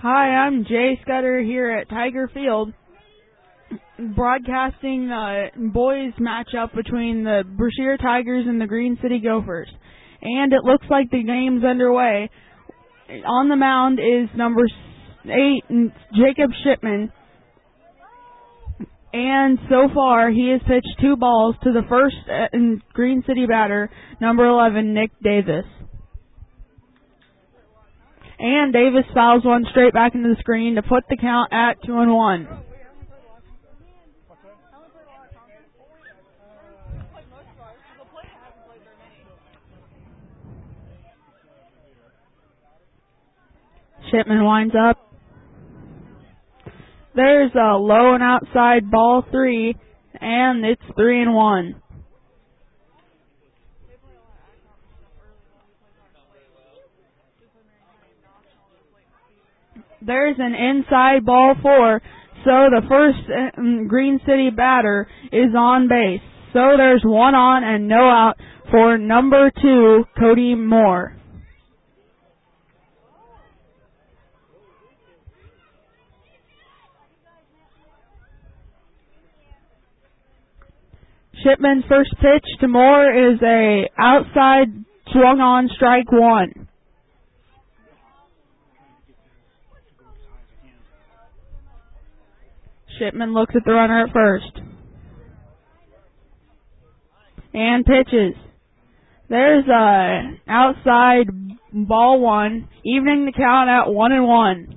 Hi, I'm Jay Scudder here at Tiger Field, broadcasting boys matchup between the Brashear Tigers and the Green City Gophers. And it looks like the game's underway. On the mound is number 8, Jacob Shipman. And so far, he has pitched 2 balls to the first Green City batter, number 11, Nick Davis. And Davis fouls one straight back into the screen to put the count at 2-1. Shipman winds up. There's a low and outside ball 3, and it's 3-1. There's an inside ball 4, so the first Green City batter is on base. So there's 1 on and no out for number 2, Cody Moore. Shipman's first pitch to Moore is a outside swung on strike 1. Shipman looks at the runner at first. And pitches. There's a outside ball 1, evening the count at 1-1.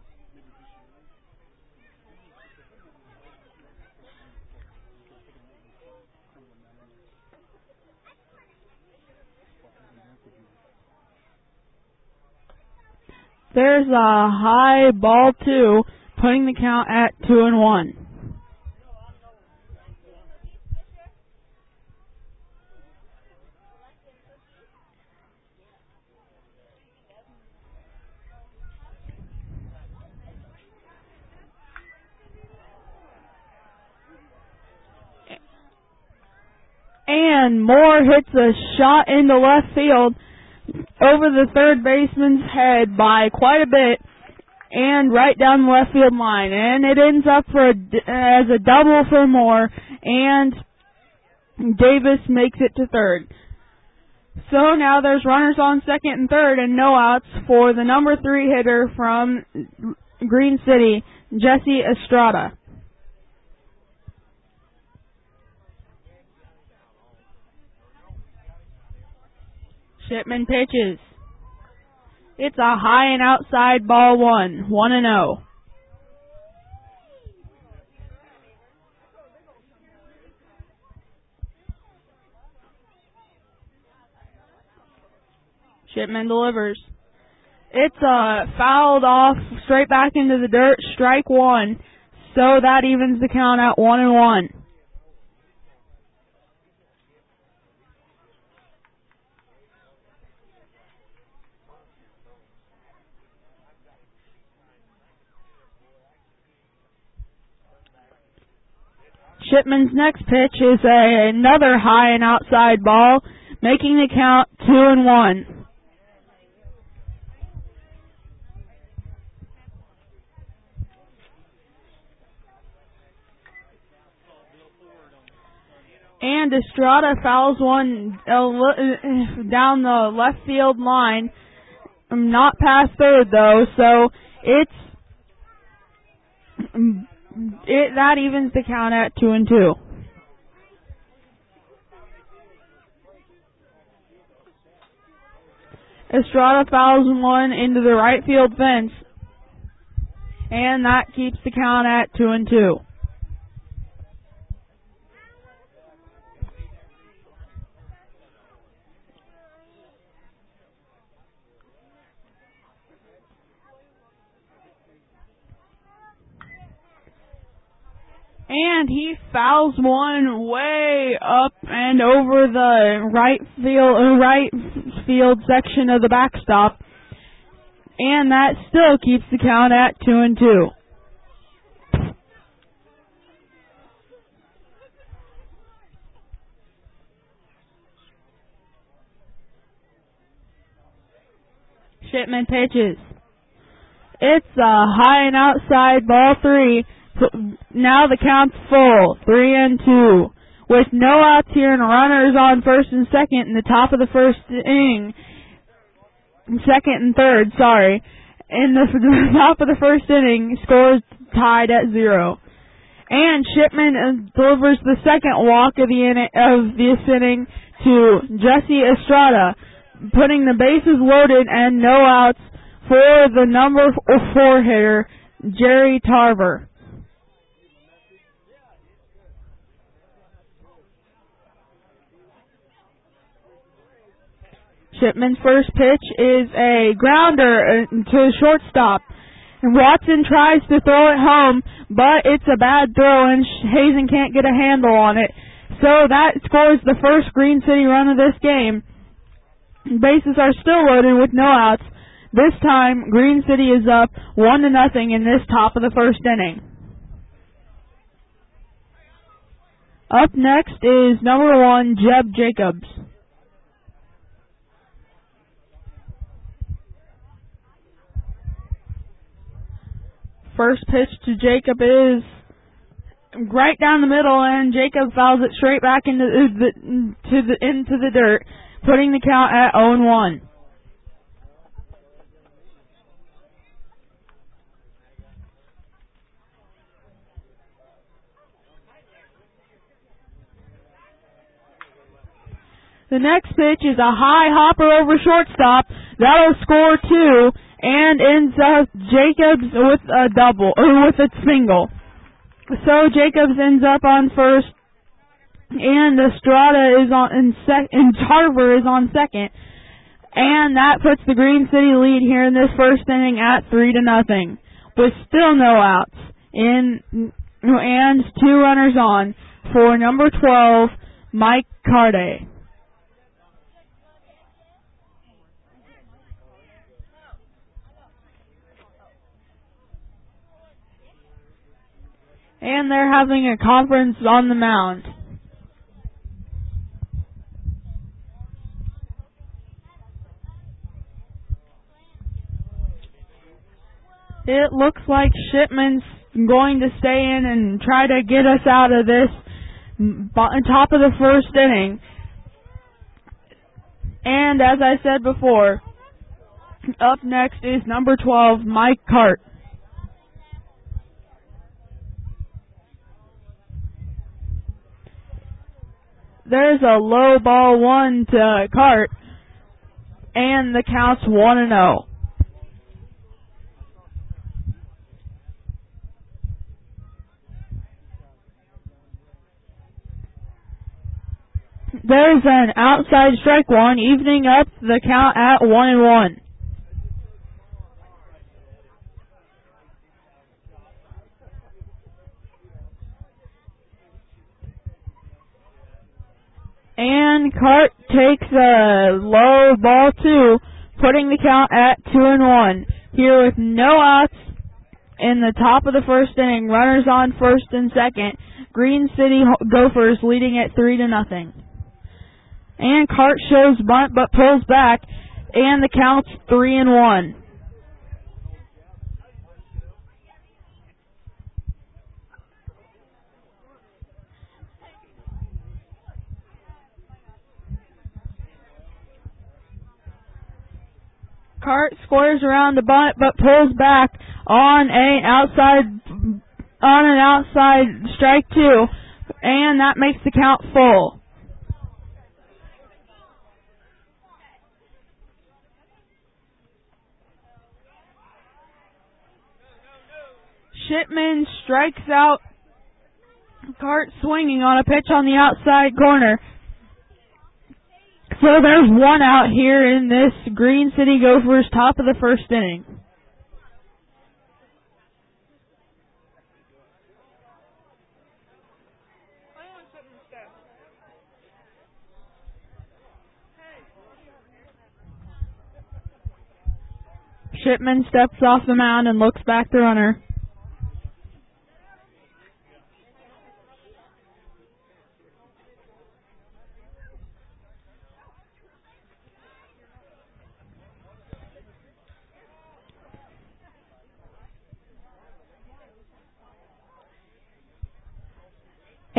There's a high ball 2, putting the count at 2-1. And Moore hits a shot into left field over the third baseman's head by quite a bit and right down the left field line. And it ends up as a double for Moore, and Davis makes it to third. So now there's runners on second and third and no outs for the number 3 hitter from Green City, Jesse Estrada. Shipman pitches. It's a high and outside ball 1, 1-0. Shipman delivers. It's fouled off straight back into the dirt, strike 1. So that evens the count at 1-1. Shipman's next pitch is another high and outside ball, making the count 2-1. And Estrada fouls one down the left field line, not past third though, so that evens the count at 2-2. Estrada fouls one into the right field fence, and that keeps the count at 2-2. And he fouls one way up and over the right field section of the backstop. And that still keeps the count at 2-2. Shipman pitches. It's a high and outside ball 3. Now the count's full, 3-2. With no outs here and runners on first and second in the top of the first inning. Second and third, sorry. In the top of the first inning, scores tied at 0. And Shipman delivers the second walk of this inning to Jesse Estrada, putting the bases loaded and no outs for the number 4 hitter, Jerry Tarver. Shipman's first pitch is a grounder to shortstop. Watson tries to throw it home, but it's a bad throw and Hazen can't get a handle on it. So that scores the first Green City run of this game. Bases are still loaded with no outs. This time, Green City is up 1-0 in this top of the first inning. Up next is number 1, Jeb Jacobs. First pitch to Jacob is right down the middle, and Jacob fouls it straight back into the dirt, putting the count at 0-1. The next pitch is a high hopper over shortstop. That'll score 2. And ends up Jacobs with a double, or with a single. So Jacobs ends up on first, and Estrada is on and Tarver is on second. And that puts the Green City lead here in this first inning at 3-0, with still no outs and 2 runners on for number 12, Mike Carday. And they're having a conference on the mound. It looks like Shipman's going to stay in and try to get us out of this top of the first inning. And as I said before, up next is number 12, Mike Cart. There's a low ball 1 to Cart, and the count's 1-0. There's an outside strike 1, evening up the count at 1-1. And Cart takes a low ball 2, putting the count at 2-1. Here with no outs in the top of the first inning, runners on first and second. Green City Gophers leading at 3-0. And Cart shows bunt but pulls back, and the count's 3-1. Cart squares around the bunt but pulls back on an outside strike 2, and that makes the count full. Shipman strikes out Cart swinging on a pitch on the outside corner. So there's 1 out here in this Green City Gophers top of the first inning. Shipman steps off the mound and looks back the runner.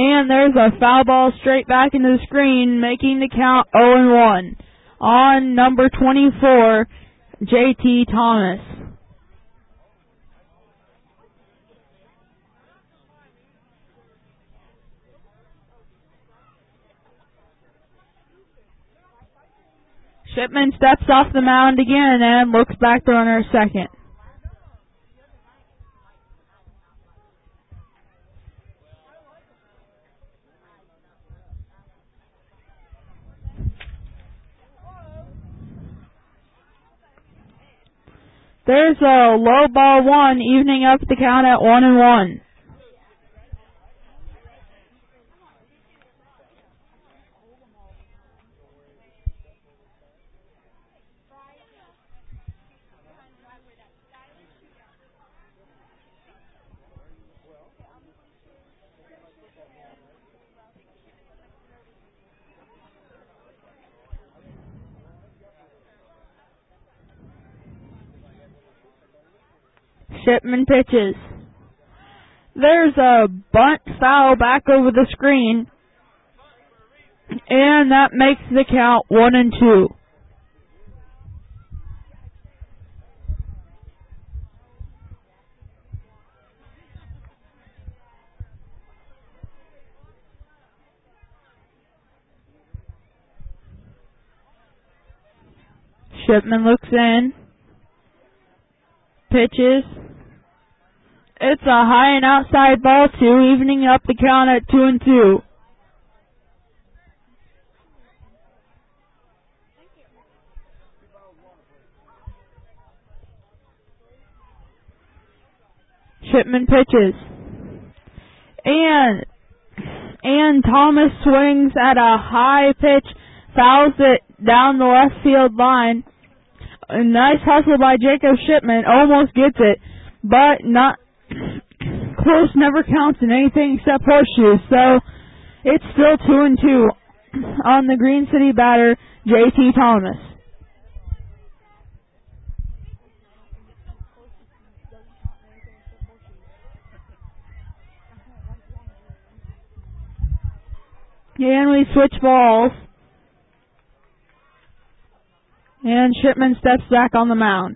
And there's a foul ball straight back into the screen, making the count 0-1 on number 24, JT Thomas. Shipman steps off the mound again and looks back the runner at second. There's a low ball one, evening up the count at 1-1. Shipman pitches. There's a bunt foul back over the screen, and that makes the count 1-2. Shipman looks in, pitches. It's a high and outside ball two, evening up the count at 2-2. Shipman pitches. And Thomas swings at a high pitch, fouls it down the left field line. A nice hustle by Jacob Shipman, almost gets it, but not close, never counts in anything except horseshoes, so it's still 2-2 on the Green City batter, JT Thomas. And we switch balls. And Shipman steps back on the mound.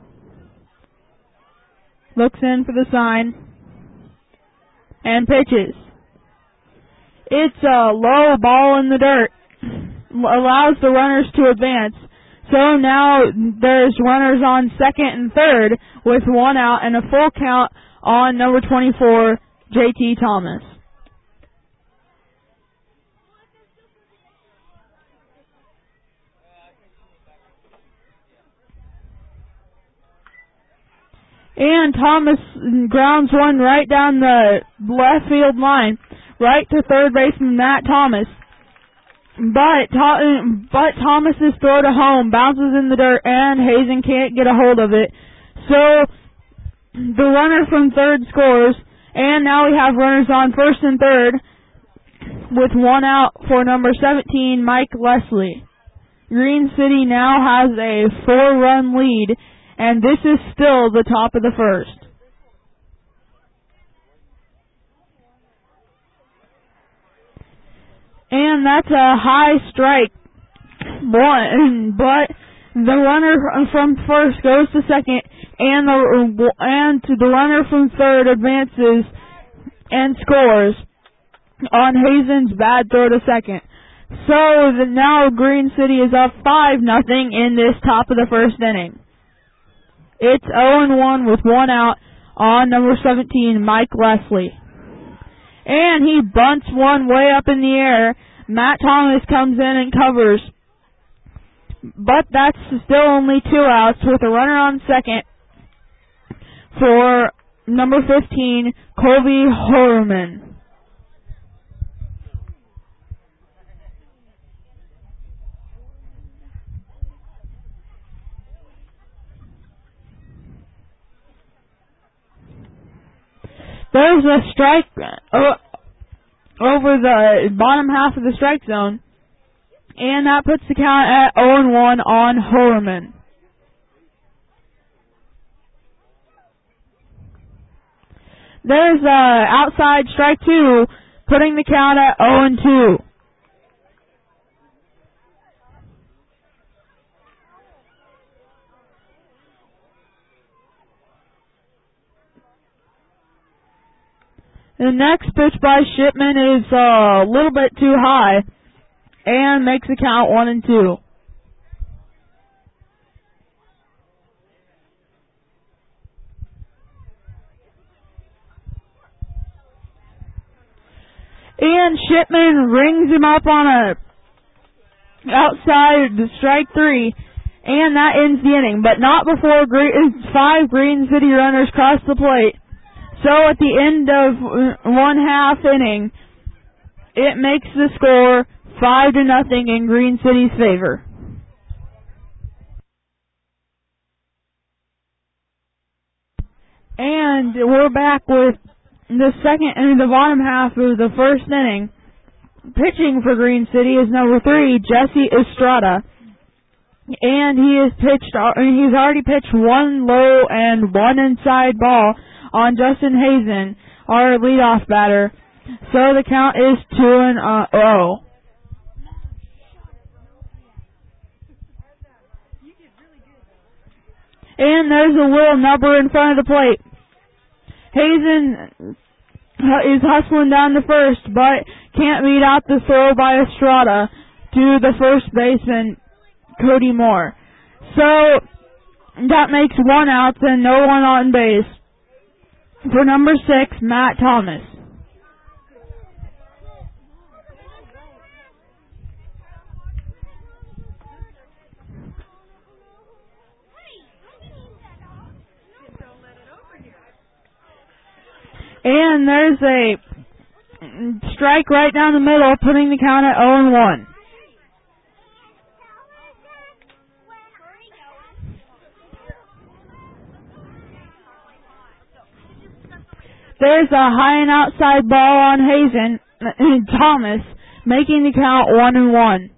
Looks in for the sign. And pitches. It's a low ball in the dirt. Allows the runners to advance. So now there's runners on second and third with one out and a full count on number 24, JT Thomas. And Thomas grounds one right down the left field line, right to third baseman Matt Thomas. But Thomas's throw to home bounces in the dirt, and Hazen can't get a hold of it. So the runner from third scores, and now we have runners on first and third with one out for number 17, Mike Leslie. Green City now has a 4-run lead, and this is still the top of the first. And that's a high strike one, but the runner from first goes to second, and the runner from third advances and scores on Hazen's bad throw to second. So now Green City is up 5-0 in this top of the first inning. It's 0-1 with one out on number 17, Mike Leslie. And he bunts one way up in the air. Matt Thomas comes in and covers. But that's still only 2 outs with a runner on second for number 15, Colby Horman. There's a strike over the bottom half of the strike zone, and that puts the count at 0-1 on Horman. There's a outside strike 2, putting the count at 0-2. The next pitch by Shipman is a little bit too high and makes the count 1-2. And Shipman rings him up on a outside strike 3, and that ends the inning, but not before 5 Green City runners cross the plate. So at the end of 1/2 inning, it makes the score 5-0 in Green City's favor. And we're back with the second and the bottom half of the first inning. Pitching for Green City is number 3, Jesse Estrada. And he's already pitched 1 low and 1 inside ball on Justin Hazen, our leadoff batter. So the count is 2-0. And there's a Will number in front of the plate. Hazen is hustling down to first, but can't beat out the throw by Estrada to the first baseman, Cody Moore. So that makes 1 out and no one on base for number 6, Matt Thomas. And there's a strike right down the middle, putting the count at 0-1. There's a high and outside ball on Hazen, Thomas, making the count 1-1.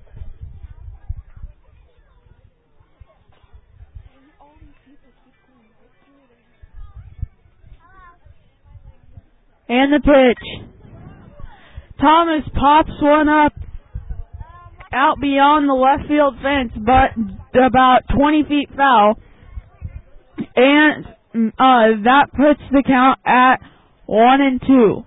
And the pitch. Thomas pops one up out beyond the left field fence, but about 20 feet foul. And that puts the count at 1-2.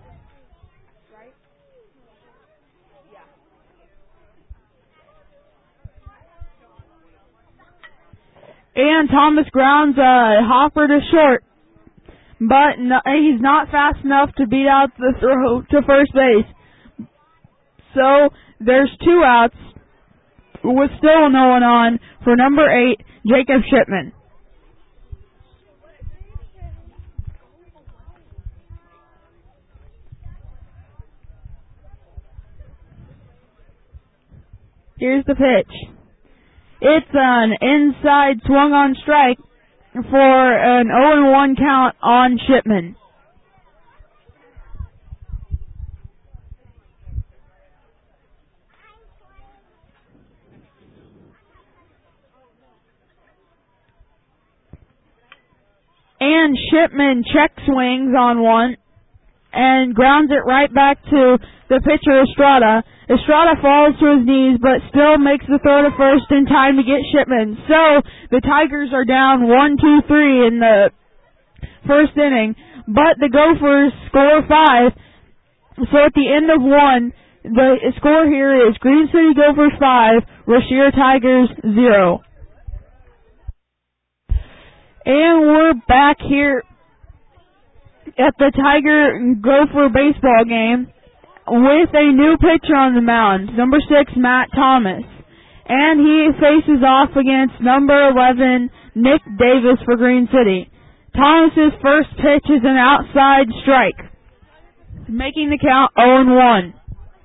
And Thomas grounds Hopper to short, but he's not fast enough to beat out the throw to first base. So there's 2 outs with still no one on for number 8, Jacob Shipman. Here's the pitch. It's an inside swung on strike for an 0-1 count on Shipman. And Shipman check swings on one and grounds it right back to the pitcher Estrada. Estrada falls to his knees but still makes the throw to first in time to get Shipman. So the Tigers are down 1-2-3 in the first inning, but the Gophers score 5. So at the end of 1, the score here is Green City Gophers 5, Rashir Tigers 0. And we're back here at the Tiger Gopher baseball game with a new pitcher on the mound, number 6, Matt Thomas. And he faces off against number 11, Nick Davis for Green City. Thomas's first pitch is an outside strike, making the count 0-1.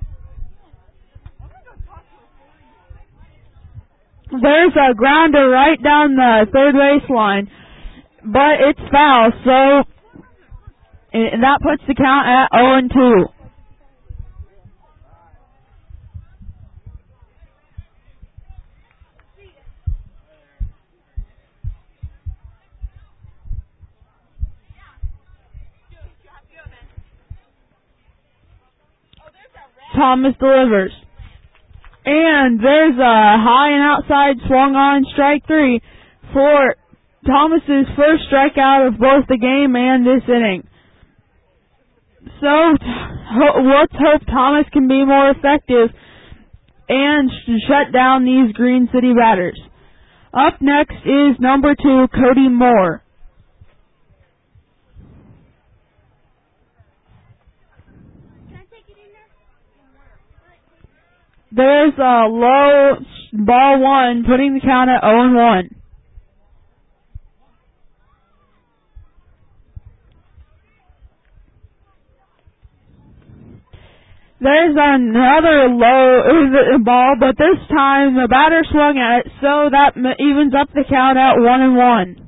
There's a grounder right down the third baseline, but it's foul, so that puts the count at 0-2. Thomas delivers. And there's a high and outside swung on strike 3 for Thomas's first strikeout of both the game and this inning. So let's hope Thomas can be more effective and shut down these Green City batters. Up next is number 2, Cody Moore. There's a low ball 1, putting the count at 0-1. There's another low ball, but this time the batter swung at it, so that evens up the count at 1-1.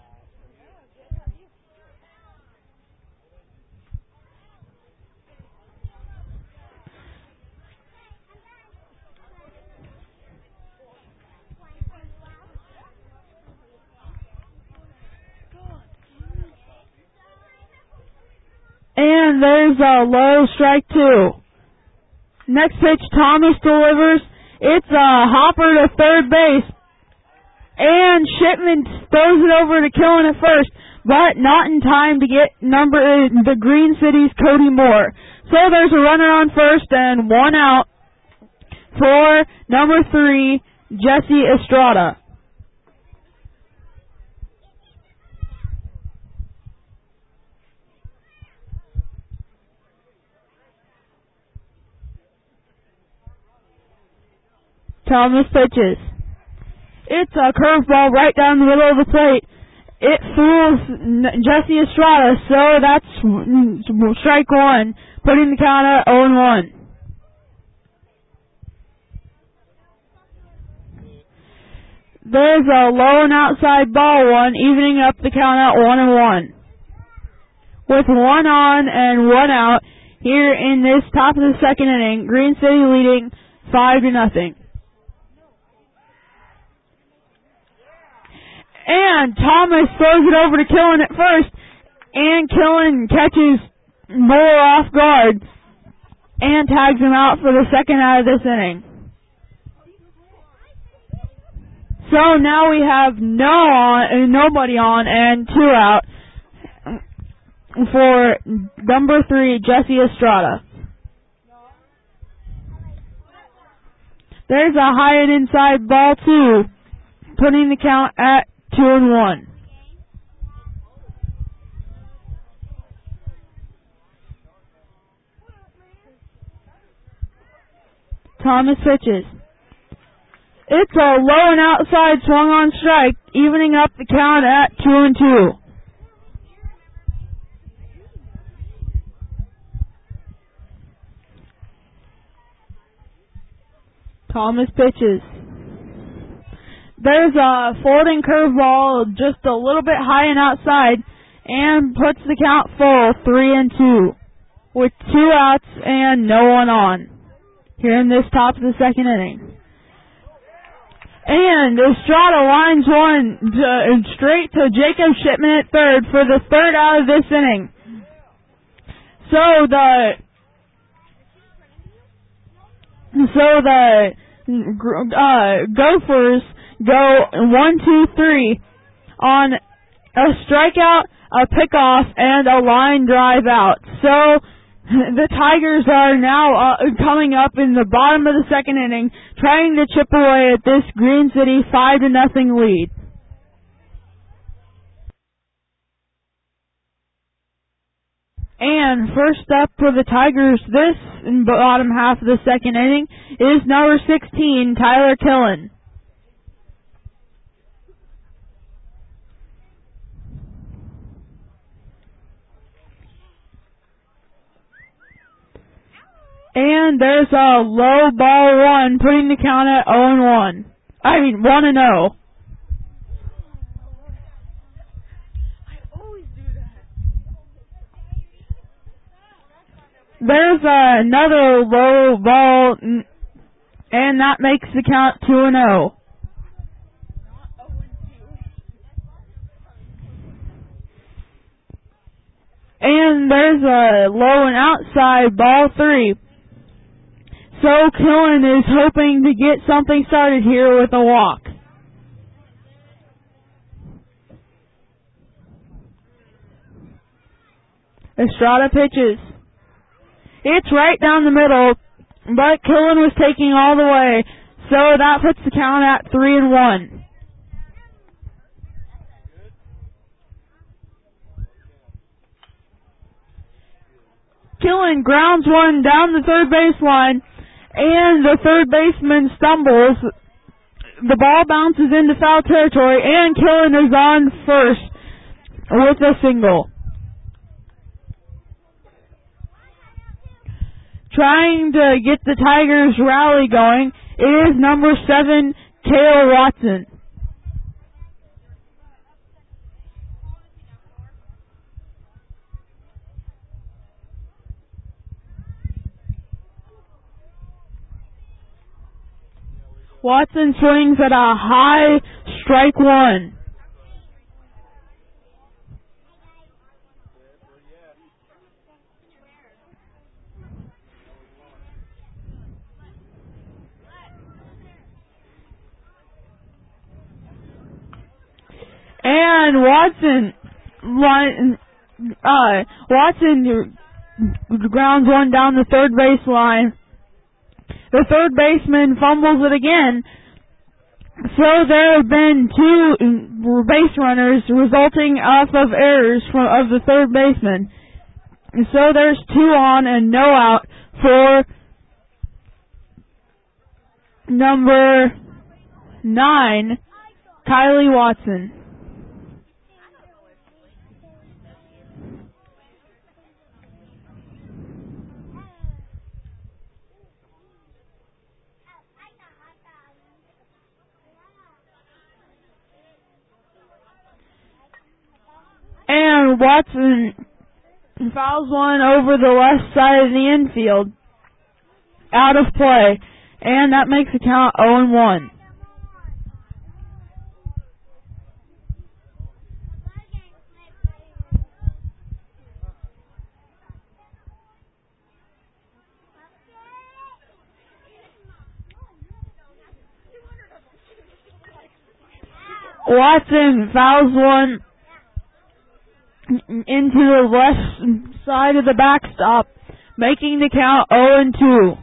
And there's a low strike 2. Next pitch, Thomas delivers. It's a hopper to third base. And Shipman throws it over to Killen at first, but not in time to get the Green City's Cody Moore. So there's a runner on first and 1 out for number 3, Jesse Estrada. Thomas pitches. It's a curveball right down the middle of the plate. It fools Jesse Estrada, so that's strike 1, putting the count at 0-1. There's a low and outside ball 1, evening up the count at 1-1. With 1 on and 1 out here in this top of the second inning, Green City leading 5-0. And Thomas throws it over to Killen at first, and Killen catches Moore off guard and tags him out for the second out of this inning. So now we have nobody on and 2 out for number 3, Jesse Estrada. There's a high and inside ball 2, putting the count at 2-1. Thomas pitches. It's a low and outside swung on strike, evening up the count at 2-2. Thomas pitches. There's a folding curveball just a little bit high and outside and puts the count full 3-2 with 2 outs and no one on here in this top of the second inning. And Estrada lines one straight to Jacob Shipman at third for the third out of this inning. So the Gophers go 1-2-3 on a strikeout, a pickoff, and a line drive out. So the Tigers are now coming up in the bottom of the second inning, trying to chip away at this Green City 5-0 lead. And first up for the Tigers this bottom half of the second inning is number 16, Tyler Killen. And there's a low ball 1, putting the count at 1-0. There's another low ball, and that makes the count 2-0. And there's a low and outside ball 3. So Killen is hoping to get something started here with a walk. Estrada pitches. It's right down the middle, but Killen was taking all the way, so that puts the count at 3-1. Killen grounds one down the third baseline, and the third baseman stumbles. The ball bounces into foul territory, and Killen is on first with a single. Trying to get the Tigers rally going is number 7, Kale Watson. Watson swings at a high strike one. And Watson grounds one down the third baseline. The third baseman fumbles it again. So there have been 2 base runners resulting off of errors of the third baseman. So there's 2 on and no out for number 9, Kylie Watson. And Watson fouls one over the left side of the infield. Out of play. And that makes the count 0-1. Watson fouls one into the left side of the backstop, making the count 0-2.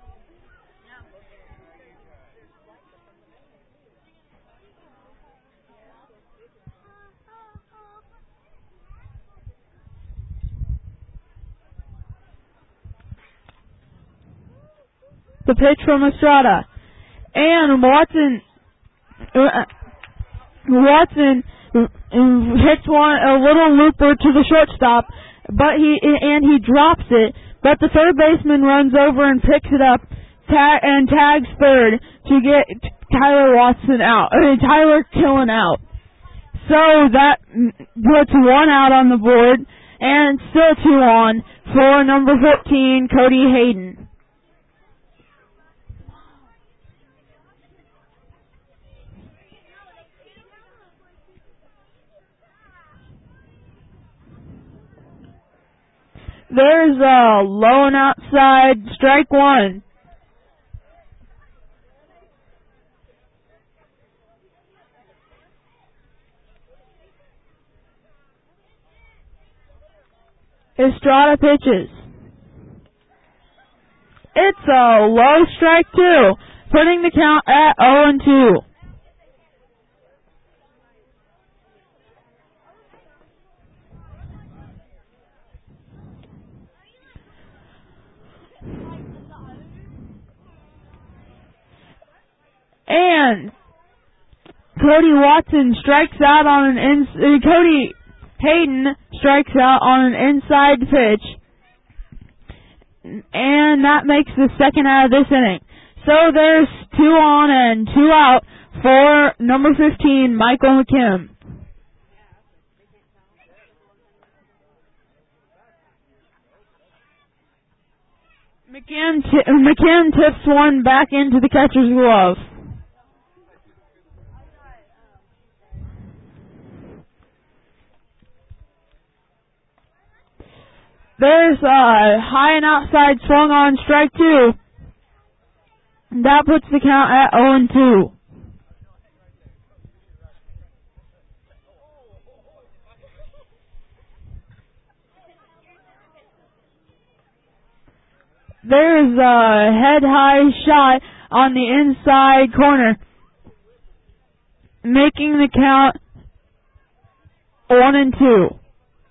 The pitch from Estrada. And Watson hits one, a little looper to the shortstop, but he drops it. But the third baseman runs over and picks it up and tags third to get Tyler Killen out. So that puts 1 out on the board, and still 2 on for number 14, Cody Hayden. There's a low and outside, strike 1. Estrada pitches. It's a low strike 2, putting the count at 0-2. And Cody Hayden strikes out on an inside pitch, and that makes the second out of this inning. So there's 2 on and 2 out for number 15, Michael McKim. McKim tips one back into the catcher's glove. There's a high and outside swung on strike 2. That puts the count at 0-2. There's a head-high shot on the inside corner, making the count 1-2.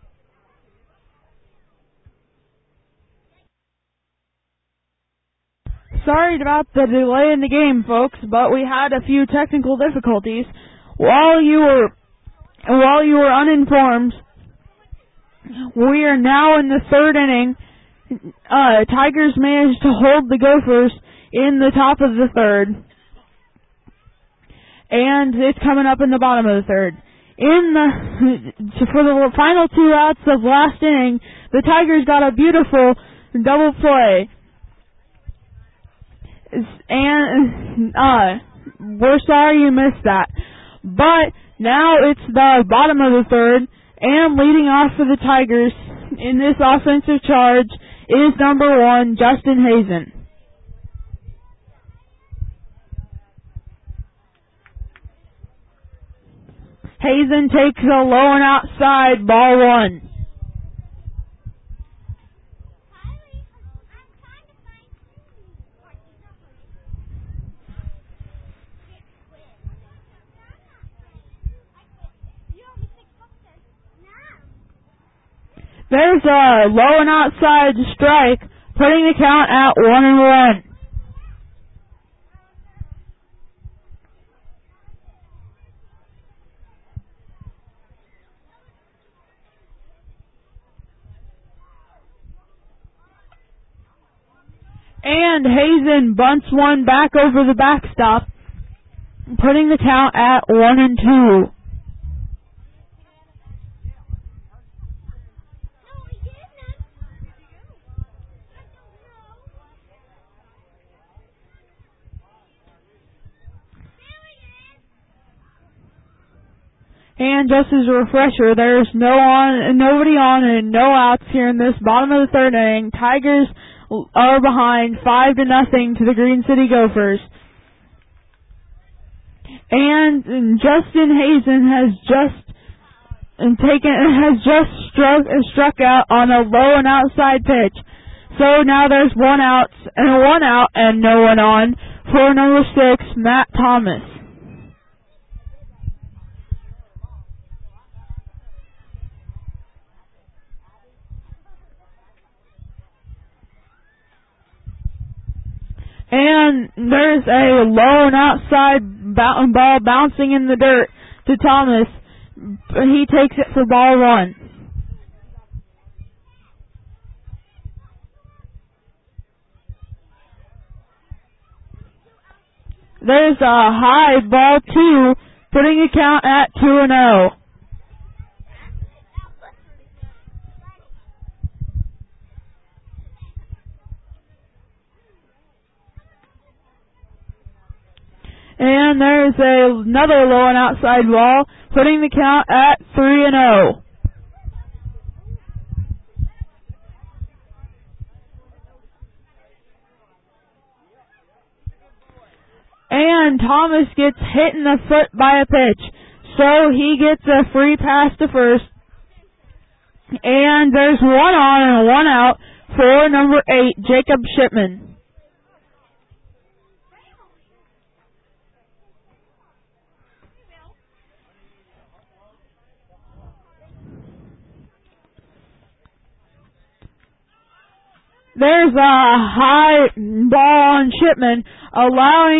Sorry about the delay in the game, folks, but we had a few technical difficulties. While you were uninformed, we are now in the third inning. Tigers managed to hold the Gophers in the top of the third, and it's coming up in the bottom of the third. For the final 2 outs of last inning, the Tigers got a beautiful double play, and we're sorry you missed that. But now it's the bottom of the third, and leading off for the Tigers in this offensive charge is number 1, Justin Hazen. Hazen takes a low and outside, ball 1. There's a low and outside strike, putting the count at 1-1. And Hazen bunts one back over the backstop, putting the count at 1-2. And just as a refresher, there's nobody on and no outs here in this bottom of the third inning. Tigers are behind 5-0 to the Green City Gophers. And Justin Hazen has just struck out on a low and outside pitch. So now there's one out and no one on for number 6, Matt Thomas. And there's a low and outside ball bouncing in the dirt to Thomas. He takes it for ball 1. There's a high ball 2, putting the count at 2-0. And there's another low and outside ball, putting the count at 3-0. And Thomas gets hit in the foot by a pitch, so he gets a free pass to first. And there's one on and one out for number 8, Jacob Shipman. There's a high ball on Shipman, allowing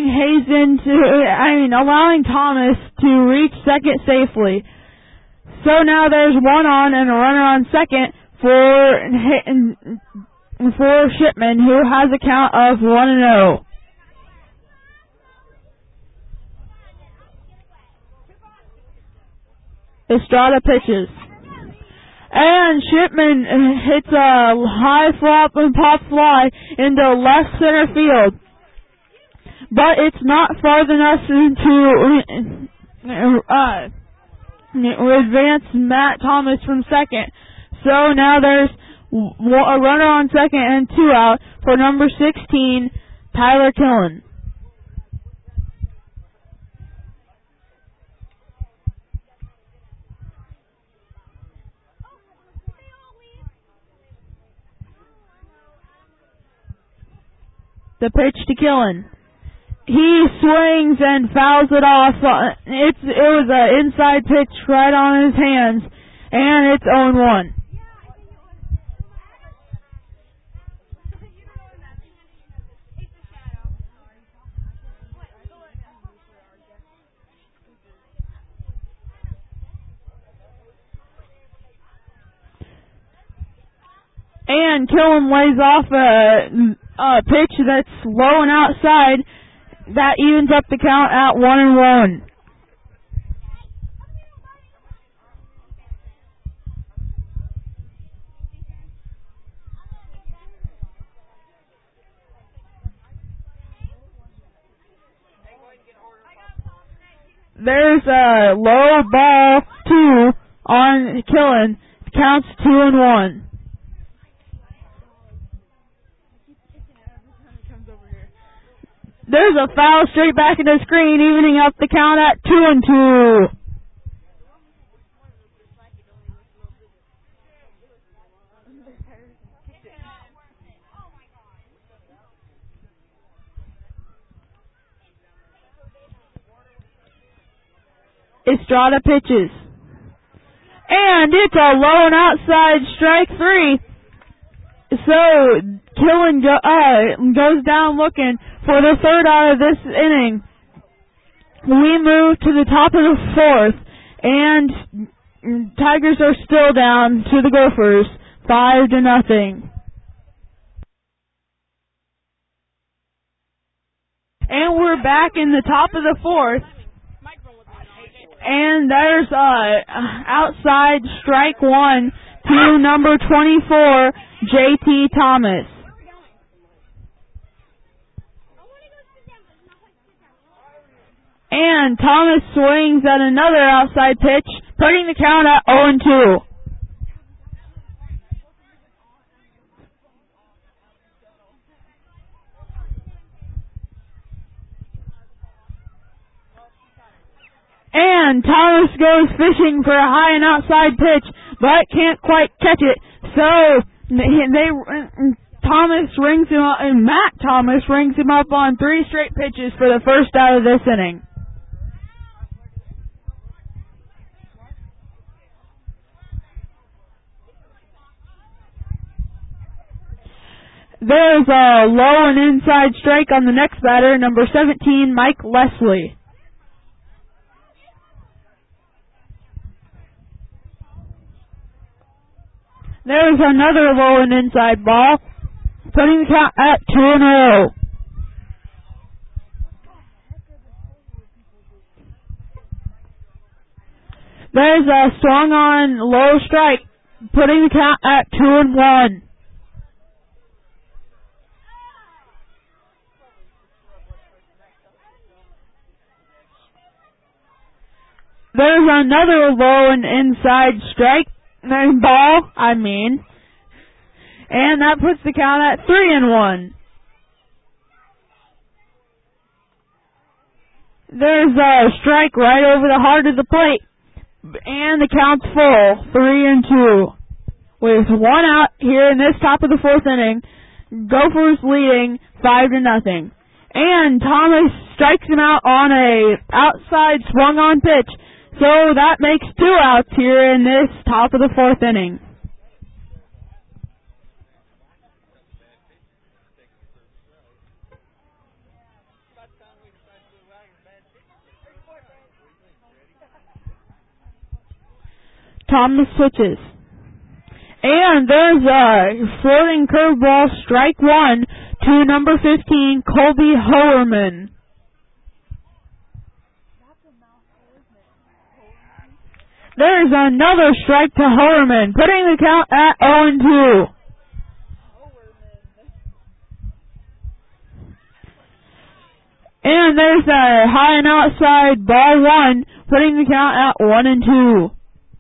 Thomas to reach second safely. So now there's one on and a runner on second for Shipman, who has a count of 1-0. Estrada pitches. And Shipman hits a high flop and pop fly into left center field. But it's not far enough to advance Matt Thomas from second. So now there's a runner on second and 2 out for number 16, Tyler Killen. The pitch to Killen. He swings and fouls it off. It was an inside pitch right on his hands, and it's 0-1. And Killen lays off a pitch that's low and outside. That evens up the count at 1-1. There's a low ball 2 on Killen. The count's 2-1. There's a foul straight back in the screen, evening up the count at 2-2. Estrada pitches. And it's a low and outside strike 3. So Killen goes down looking for the third out of this inning. We move to the top of the fourth, and Tigers are still down to the Gophers, 5-0. And we're back in the top of the fourth, and there's outside strike 1 to number 24, J.T. Thomas. And Thomas swings at another outside pitch, putting the count at 0-2. And Thomas goes fishing for a high and outside pitch, but can't quite catch it. So Matt Thomas rings him up on 3 straight pitches for the first out of this inning. There's a low and inside strike on the next batter, number 17, Mike Leslie. There's another low and inside ball, putting the count at 2-0. There's a swung on low strike, putting the count at 2-1. There's another low and inside strike, ball, and that puts the count at 3-1. There's a strike right over the heart of the plate, and the count's full, 3-2. With 1 out here in this top of the fourth inning, Gophers leading 5-0. And Thomas strikes him out on a outside swung on pitch. So that makes 2 outs here in this top of the fourth inning. Thomas switches. And there's a floating curveball, strike 1 to number 15, Colby Hoerman. There's another strike to Hoerman, putting the count at 0-2. And there's a high and outside ball 1, putting the count at 1-2.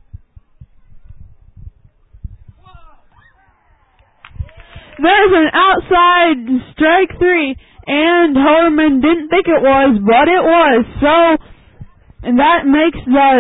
There's an outside strike 3, and Hoerman didn't think it was, but it was. So, and that makes the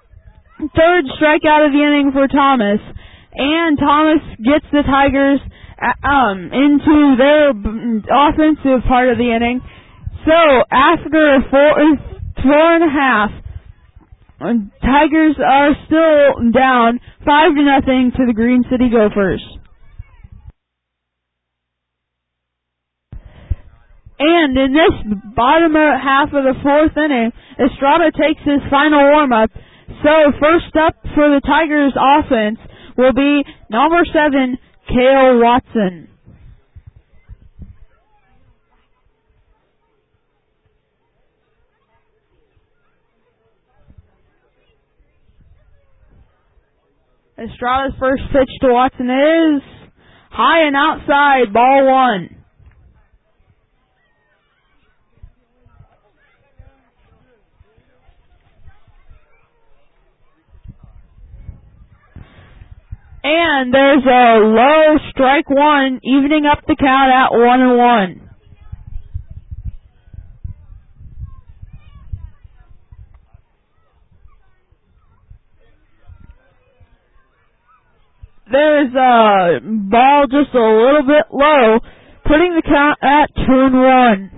third strikeout of the inning for Thomas. And Thomas gets the Tigers into their offensive part of the inning. So after 4.5, Tigers are still down 5-0 to the Green City Gophers. And in this bottom half of the fourth inning, Estrada takes his final warm-up. So first up for the Tigers offense will be number 7, Cale Watson. Estrada's first pitch to Watson is high and outside, ball 1. And there's a low strike 1, evening up the count at 1-1. There's a ball just a little bit low, putting the count at 2-1.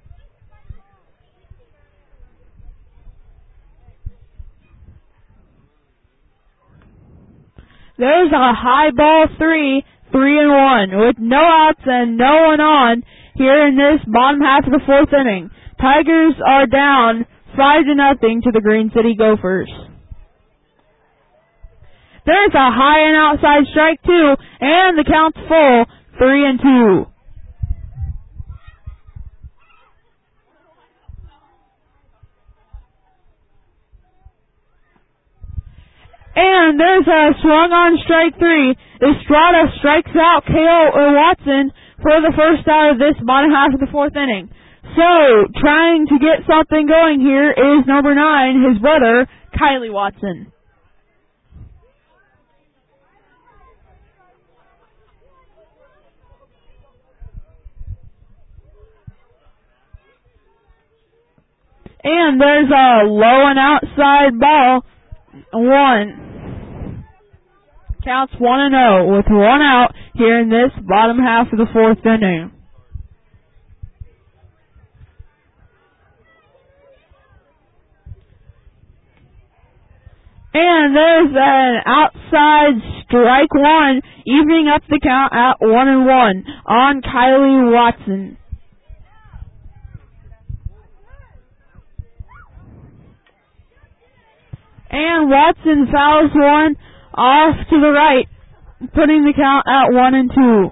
There's a high ball 3-1, with no outs and no one on here in this bottom half of the fourth inning. Tigers are down 5-0 to the Green City Gophers. There's a high and outside strike 2, and the count's full, 3-2. And there's a swung on strike 3. Estrada strikes out Cale Watson for the first out of this bottom half of the fourth inning. So, trying to get something going here is number 9, his brother, Kylie Watson. And there's a low and outside ball, 1. Counts 1-0 with 1 out here in this bottom half of the fourth inning. And there's an outside strike 1, evening up the count at 1-1 on Kylie Watson. And Watson fouls one off to the right, putting the count at 1-2.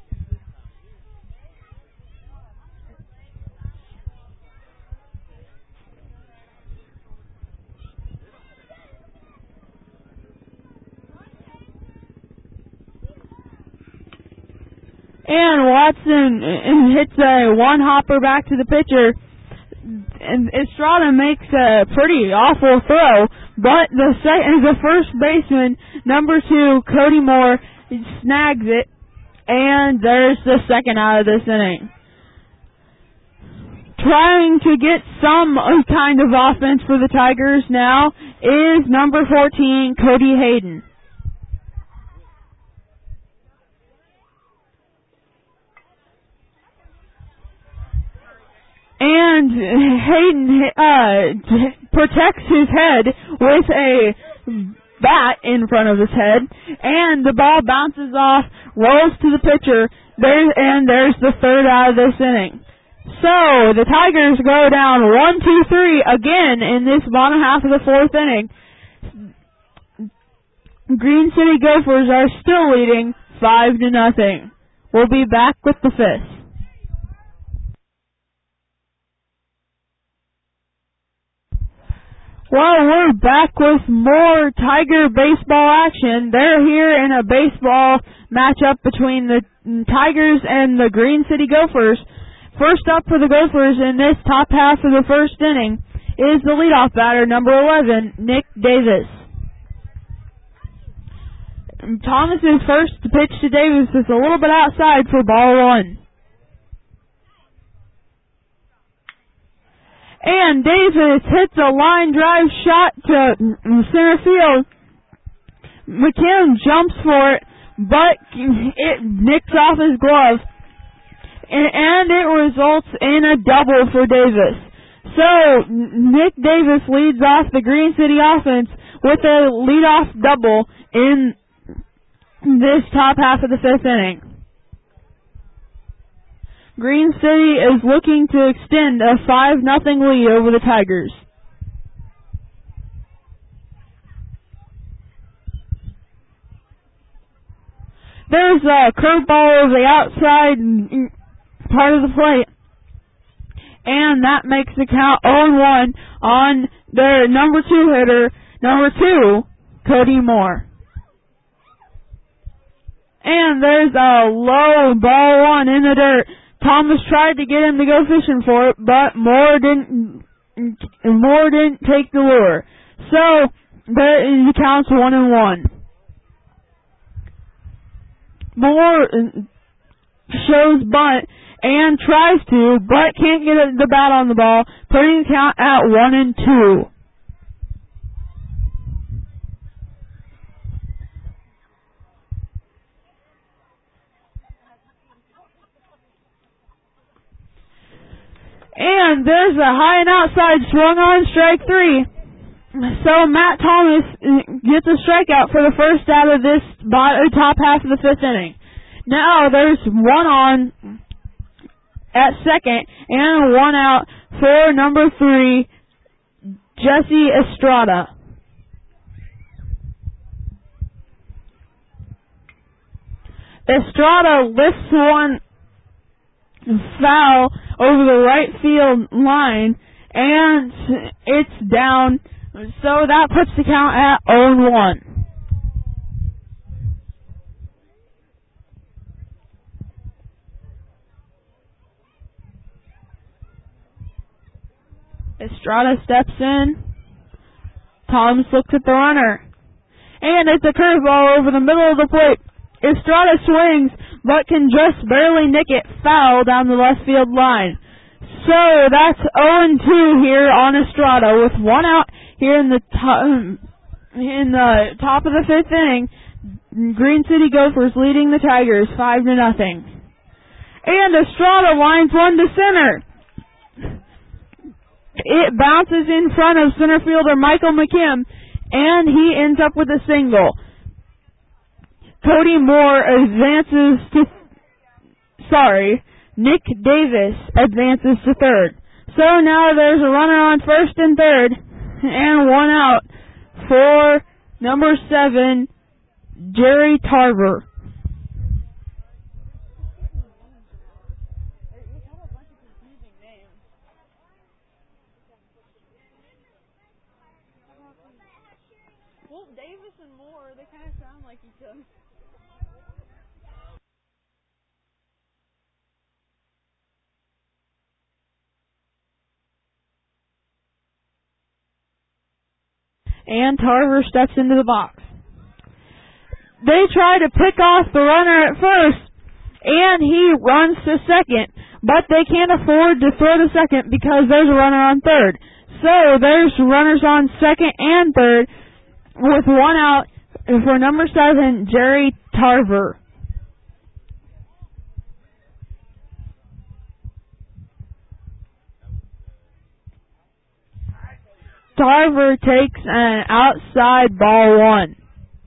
And Watson hits a one-hopper back to the pitcher. And Estrada makes a pretty awful throw, but the first baseman, number 2, Cody Moore, snags it, and there's the second out of this inning. Trying to get some kind of offense for the Tigers now is number 14, Cody Hayden. And Hayden protects his head with a bat in front of his head, and the ball bounces off, rolls to the pitcher, there's the third out of this inning. So, the Tigers go down 1-2-3 again in this bottom half of the fourth inning. Green City Gophers are still leading 5-0. We'll be back with the fifth. Well, we're back with more Tiger baseball action. They're here in a baseball matchup between the Tigers and the Green City Gophers. First up for the Gophers in this top half of the first inning is the leadoff batter, number 11, Nick Davis. Thomas's first pitch to Davis is a little bit outside for ball 1. And Davis hits a line drive shot to center field. McKim jumps for it, but it nicks off his glove, and it results in a double for Davis. So Nick Davis leads off the Green City offense with a leadoff double in this top half of the fifth inning. Green City is looking to extend a 5-0 lead over the Tigers. There's a curveball over the outside part of the plate, and that makes the count 0-1 on their number 2 hitter, number 2, Cody Moore. And there's a low ball one in the dirt. Thomas tried to get him to go fishing for it, but Moore didn't take the lure. So the count's 1-1. Moore shows bunt and tries to, but can't get the bat on the ball, putting the count at 1-2. And there's a high and outside swung on strike 3. So Matt Thomas gets a strikeout for the first out of this top half of the fifth inning. Now there's one on at second and one out for number 3, Jesse Estrada. Estrada lifts one foul over the right field line, and it's down, so that puts the count at 0-1. Estrada steps in. Thomas looks at the runner, and it's a curveball over the middle of the plate. Estrada swings, but can just barely nick it foul down the left field line. So that's 0-2 here on Estrada with one out here in the top of the fifth inning. Green City Gophers leading the Tigers 5-0. And Estrada lines one to center. It bounces in front of center fielder Michael McKim, and he ends up with a single. Cody Moore advances to... Nick Davis advances to third. So now there's a runner on first and third, and one out for number 7, Jerry Tarver. Well, Davis and Moore, they kind of sound like each other. And Tarver steps into the box. They try to pick off the runner at first, and he runs to second, but they can't afford to throw to second because there's a runner on third. So there's runners on second and third with one out for number 7, Jerry Tarver. Tarver takes an outside ball one.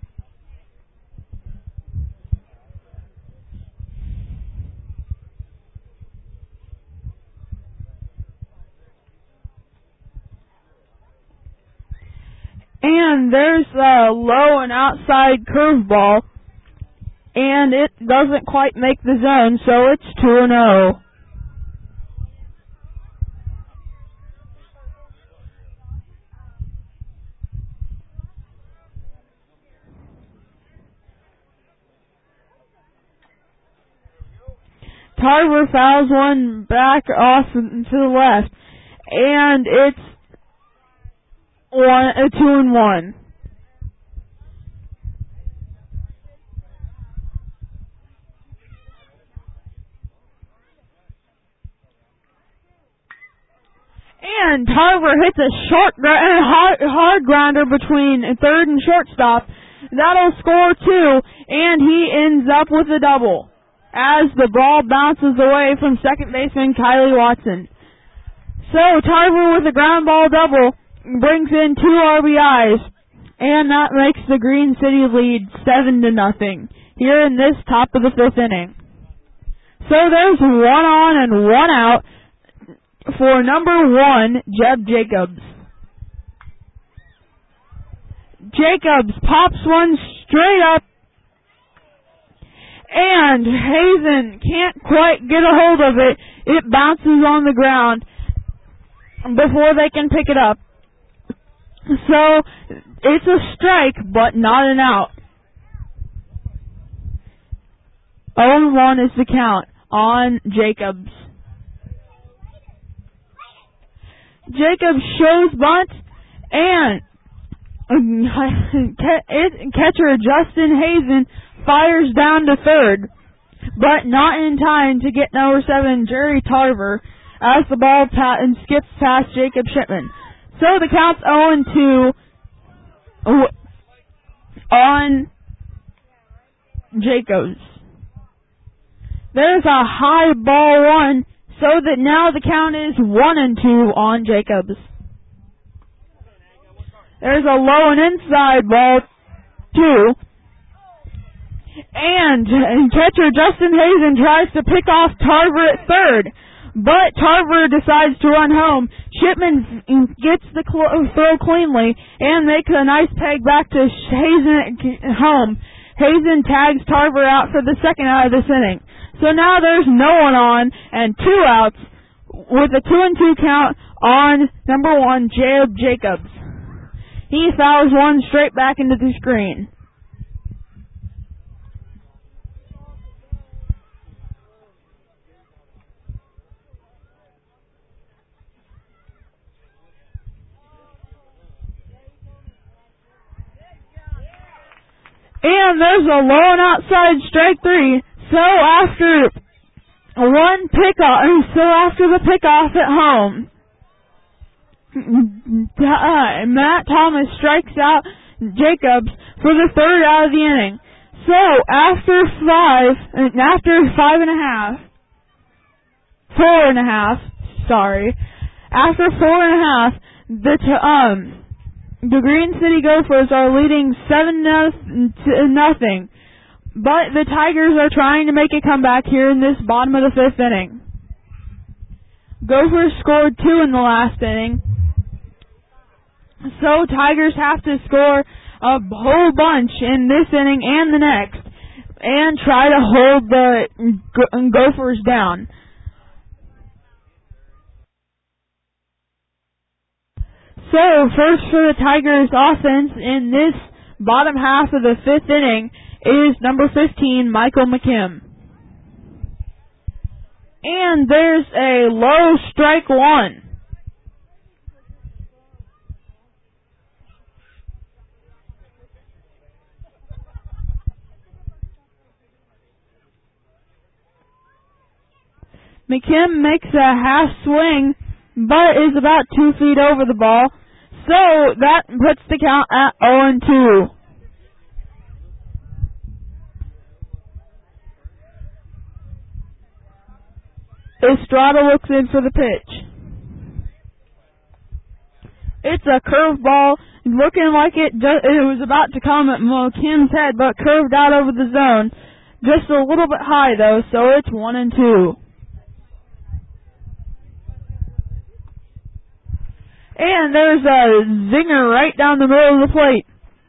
And there's a low and outside curveball, and it doesn't quite make the zone, so it's 2-0. Tarver fouls one back off to the left, and it's 2-1. And Tarver hits a hard grounder between third and shortstop, That'll score 2, and he ends up with a double as the ball bounces away from second baseman Kylie Watson. So Tarver with a ground ball double brings in 2 RBIs, and that makes the Green City lead 7-0 here in this top of the 5th inning. So there's 1 on and 1 out for number 1, Jeb Jacobs. Jacobs pops one straight up, and Hazen can't quite get a hold of it. It bounces on the ground before they can pick it up. So it's a strike, but not an out. 0-1 is the count on Jacobs. Jacobs shows bunt, and catcher Justin Hazen fires down to third, but not in time to get number 7, Jerry Tarver, as the ball skips past Jacob Shipman. So the count's 0-2 on Jacobs. There's a high ball 1, so that now the count is 1-2 on Jacobs. There's a low and inside ball 2. And catcher Justin Hazen tries to pick off Tarver at third, but Tarver decides to run home. Shipman gets the throw cleanly and makes a nice peg back to Hazen at home. Hazen tags Tarver out for the second out of this inning. So now there's no one on and 2 outs with a 2-2 count on number 1, Jeb Jacobs. He fouls one straight back into the screen. And there's a low and outside strike 3. So after the pickoff at home, Matt Thomas strikes out Jacobs for the 3rd out of the inning. So after 4.5, the Green City Gophers are leading 7-0, but the Tigers are trying to make a comeback here in this bottom of the 5th inning. Gophers scored 2 in the last inning, so Tigers have to score a whole bunch in this inning and the next, and try to hold the Gophers down. So, first for the Tigers offense in this bottom half of the 5th inning is number 15, Michael McKim. And there's a low strike 1. McKim makes a half swing, but is about 2 feet over the ball. So that puts the count at 0-2. Estrada looks in for the pitch. It's a curveball, looking like it was about to come at McKim's head, but curved out over the zone. Just a little bit high, though, so it's 1-2. And there's a zinger right down the middle of the plate.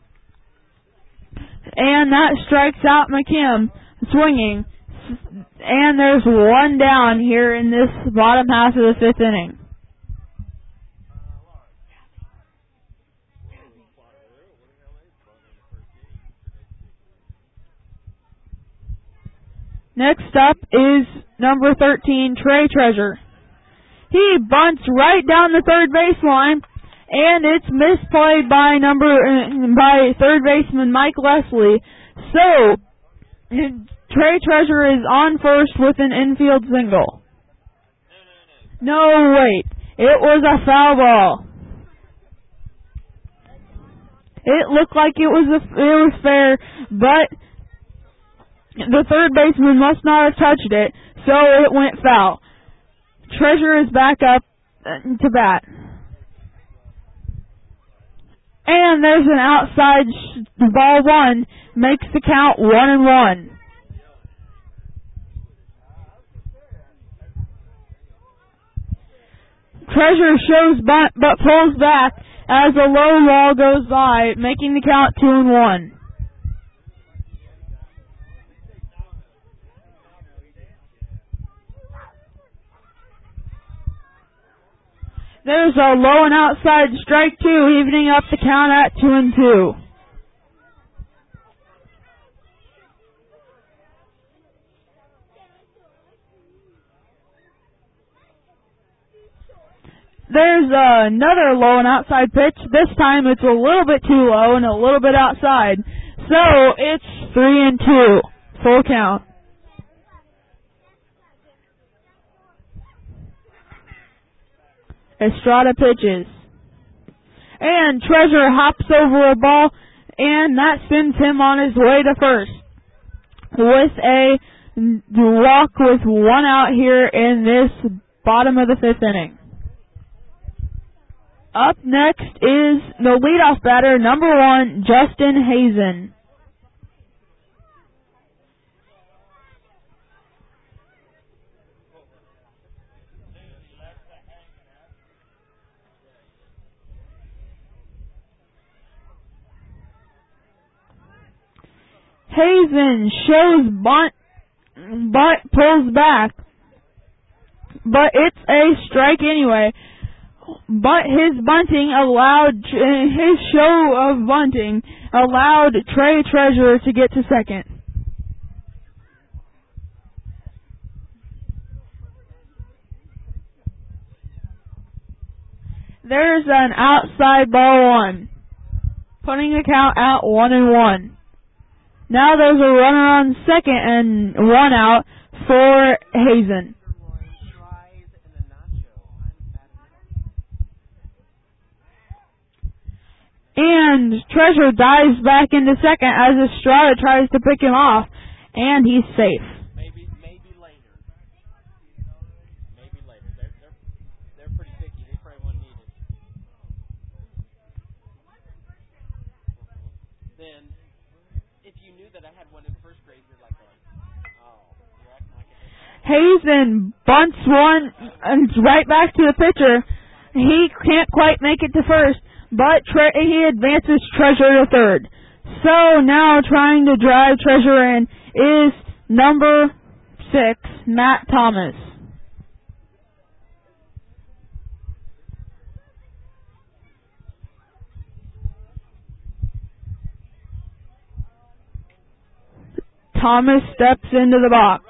And that strikes out McKim, swinging. And there's 1 down here in this bottom half of the 5th inning. Next up is number 13, Trey Treasure. He bunts right down the third baseline, and it's misplayed by third baseman Mike Leslie. So Trey Treasure is on first with an infield single. No, wait. It was a foul ball. It looked like it was fair, but the third baseman must not have touched it, so it went foul. Treasure is back up to bat. And there's an outside ball one, makes the count 1-1. Treasure shows bunt, but pulls back as a low ball goes by, making the count 2-1. There's a low and outside strike two, evening up the count at 2-2. There's another low and outside pitch. This time it's a little bit too low and a little bit outside. So it's 3-2. Full count. Estrada pitches. And Treasure hops over a ball, and that sends him on his way to first. With a walk with one out here in this bottom of the fifth inning. Up next is the leadoff batter, number 1, Justin Hazen. Hazen shows bunt, but pulls back. But it's a strike anyway. But his show of bunting allowed Trey Treasure to get to second. There's an outside ball one, putting the count at 1-1. Now there's a runner on second and one out for Hazen. And Treasure dives back into second as Estrada tries to pick him off, and he's safe. Maybe later. They're pretty picky. They probably won't need it. Then, if you knew that I had one in first grade, you're like, oh, you're acting like it. Hazen bunts one and right back to the pitcher. He can't quite make it to first, but he advances Treasure to third. So now trying to drive Treasure in is number 6, Matt Thomas. Thomas steps into the box.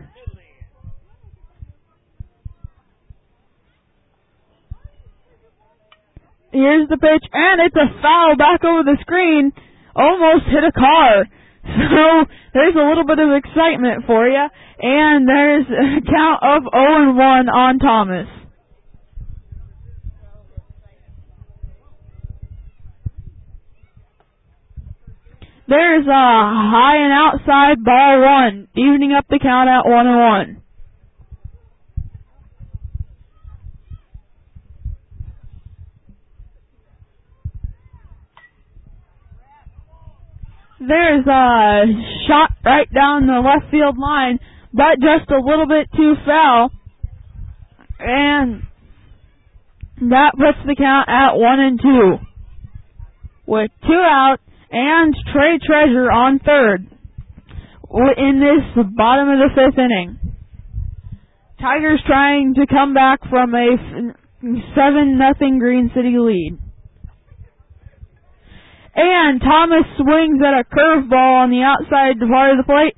Here's the pitch, and it's a foul back over the screen. Almost hit a car. So there's a little bit of excitement for you. And there's a count of 0-1 on Thomas. There's a high and outside ball one, evening up the count at 1-1. There's a shot right down the left field line, but just a little bit too foul. And that puts the count at 1-2. With 2 out and Trey Treasure on third in this bottom of the 5th inning. Tigers trying to come back from a 7-0 Green City lead. And Thomas swings at a curveball on the outside part of the plate.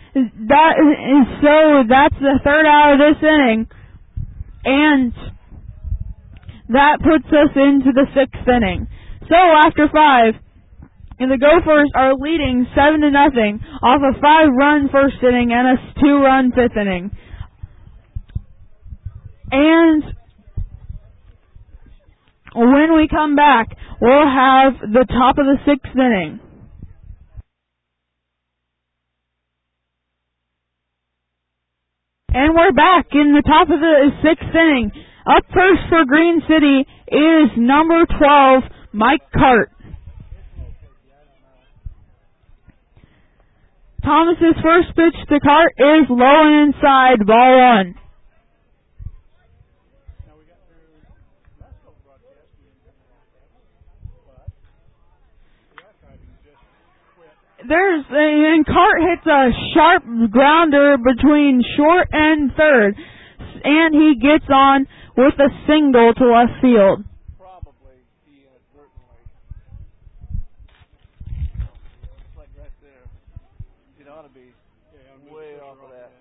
That's the 3rd out of this inning. And that puts us into the 6th inning. So after 5, and the Gophers are leading 7-0 off a 5-run first inning and a 2-run 5th inning. And When we come back, we'll have the top of the 6th inning. And we're back in the top of the 6th inning. Up first for Green City is number 12, Mike Cart. Thomas's first pitch to Cart is low and inside, ball 1. And Cart hits a sharp grounder between short and third, and he gets on with a single to left field. Probably he inadvertently, like right there, it ought to be way off of that.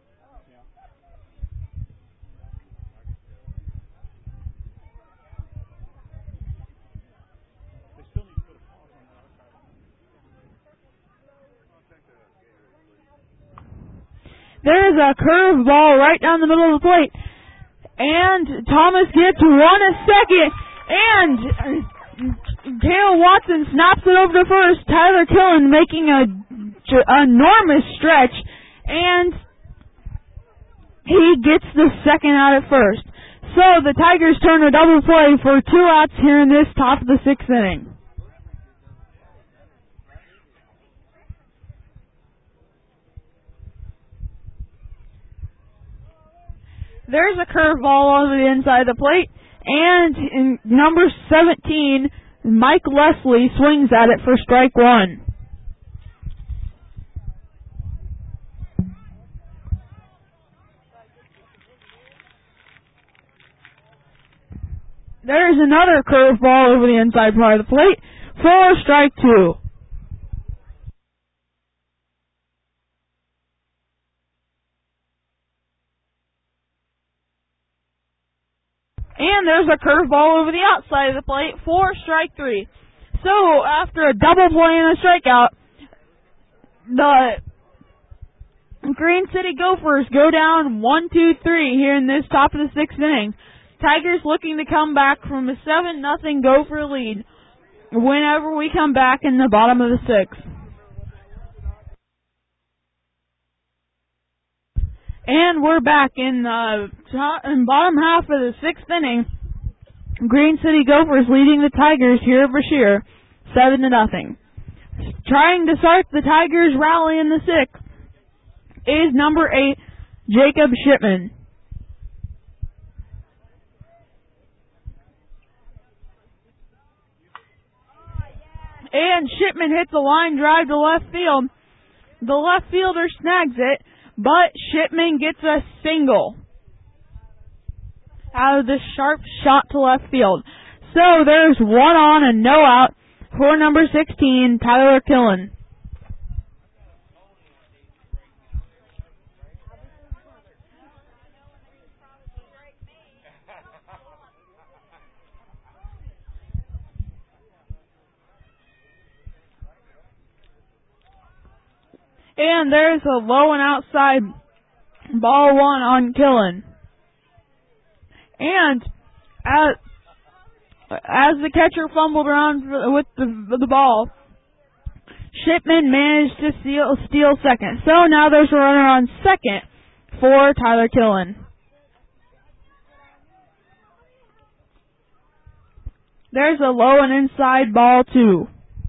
They still need to put a pause on that archive. There's a curveball right down the middle of the plate. And Thomas gets one a second. And Kale Watson snaps it over to first. Tyler Killen making a enormous stretch. And he gets the second out at first. So the Tigers turn a double play for 2 outs here in this top of the 6th inning. There's a curveball over the inside of the plate, and in number 17, Mike Leslie swings at it for strike 1. There's another curveball over the inside part of the plate for strike 2. And there's a curveball over the outside of the plate for strike 3. So, after a double play and a strikeout, the Green City Gophers go down 1-2-3 here in this top of the 6th inning. Tigers looking to come back from a 7-0 Gopher lead whenever we come back in the bottom of the 6th. And we're back in the bottom half of the 6th inning. Green City Gophers leading the Tigers here at Brashear, 7-0. Trying to start the Tigers rally in the 6th is number 8, Jacob Shipman. And Shipman hits a line drive to left field. The left fielder snags it, but Shipman gets a single out of this sharp shot to left field. So there's 1 on and no out for number 16, Tyler Killen. And there's a low and outside ball 1 on Killen. And as the catcher fumbled around with the ball, Shipman managed to steal second. So now there's a runner on second for Tyler Killen. There's a low and inside ball 2.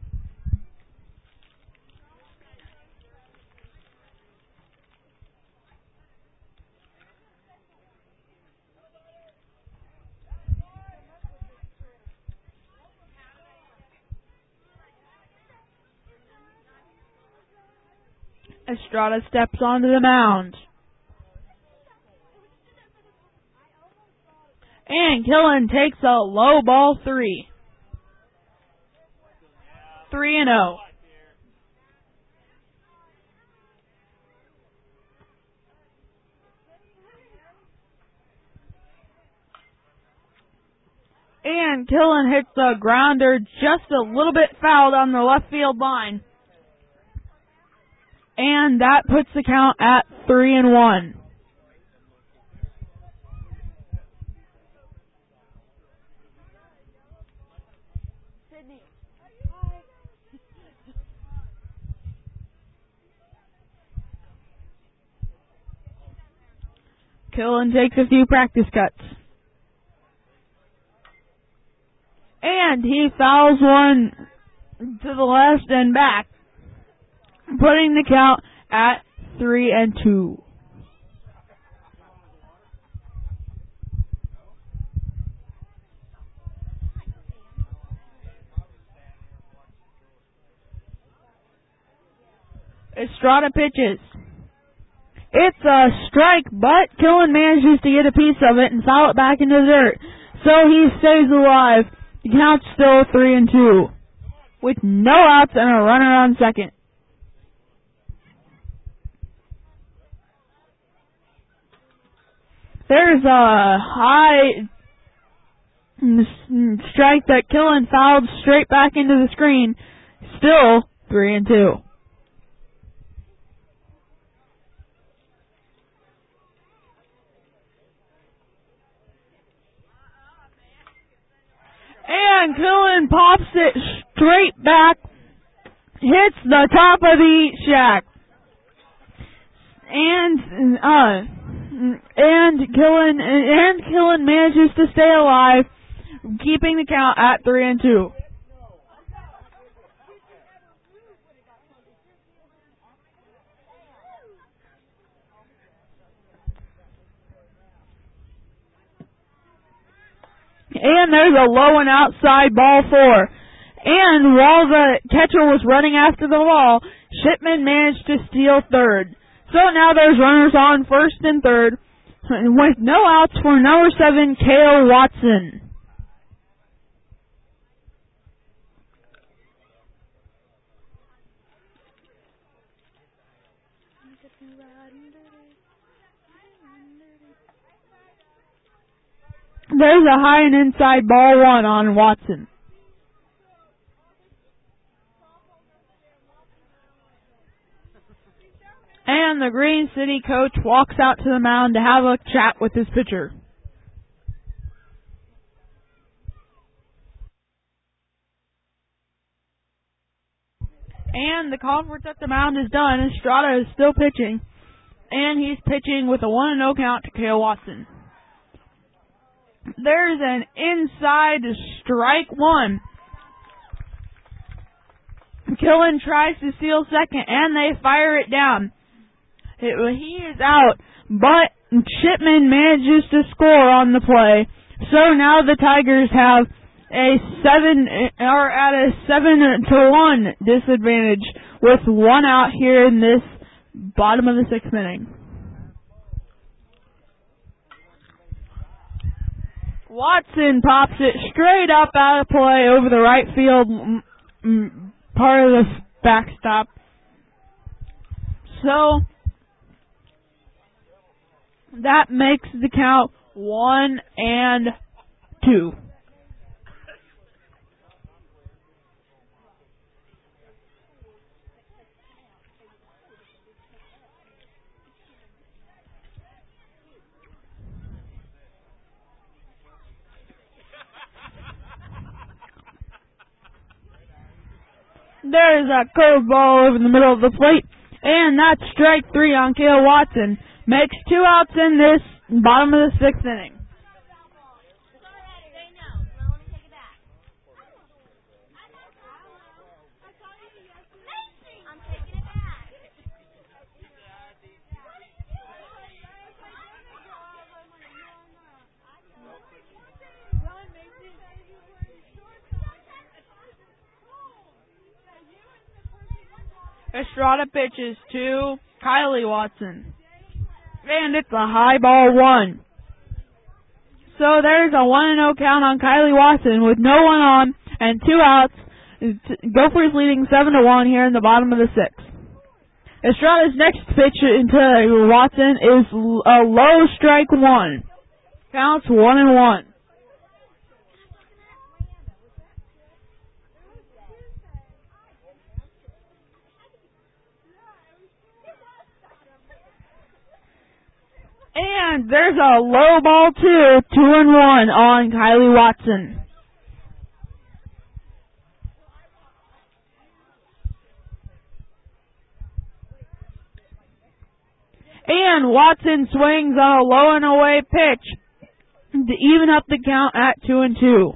Estrada steps onto the mound. And Killen takes a low ball 3. 3-0. And Killen hits a grounder just a little bit fouled on the left field line. And that puts the count at 3-1. Killen takes a few practice cuts. And he fouls one to the left and back, putting the count at 3-2. Estrada pitches. It's a strike, but Killen manages to get a piece of it and foul it back into the dirt. So he stays alive. The count's still 3-2, with no outs and a runner on second. There's a high strike that Killen fouled straight back into the screen. Still 3-2. And Killen pops it straight back, hits the top of the shack. And Killen manages to stay alive, keeping the count at 3-2. And there's a low and outside ball 4. And while the catcher was running after the ball, Shipman managed to steal third. So now there's runners on first and third, with no outs for number 7, Kale Watson. There's a high and inside ball 1 on Watson. And the Green City coach walks out to the mound to have a chat with his pitcher. And the conference at the mound is done. Estrada is still pitching. And he's pitching with a 1-0 count to Kale Watson. There's an inside strike 1. Killen tries to steal second, and they fire it down. He is out, but Shipman manages to score on the play. So now the Tigers have a 7-1 disadvantage with 1 out here in this bottom of the 6th inning. Watson pops it straight up out of play over the right field part of the backstop. So that makes the count 1-2. There's a curveball over the middle of the plate, and that's strike 3 on Kale Watson. Makes 2 outs in this bottom of the 6th inning. Estrada pitches to Kylie Watson. And it's a high ball 1. So there's a 1-0 count on Kylie Watson with no one on and 2 outs. Gophers leading 7-1 here in the bottom of the 6th. Estrada's next pitch into Watson is a low strike 1. Counts 1-1. And there's a low ball 2, 2-1 on Kylie Watson. And Watson swings on a low and away pitch to even up the count at 2-2.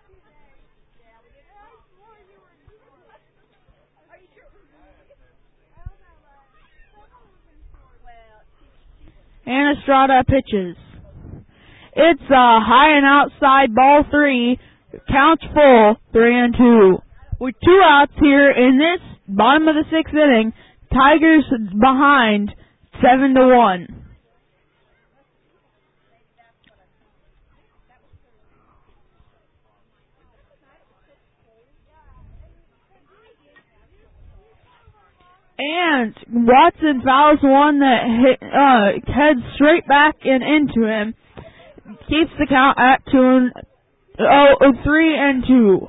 And Estrada pitches. It's a high and outside ball 3. Counts full, 3-2. With 2 outs here in this bottom of the 6th inning, Tigers behind 7-1. And Watson fouls one that heads straight back and into him. Keeps the count at 3-2.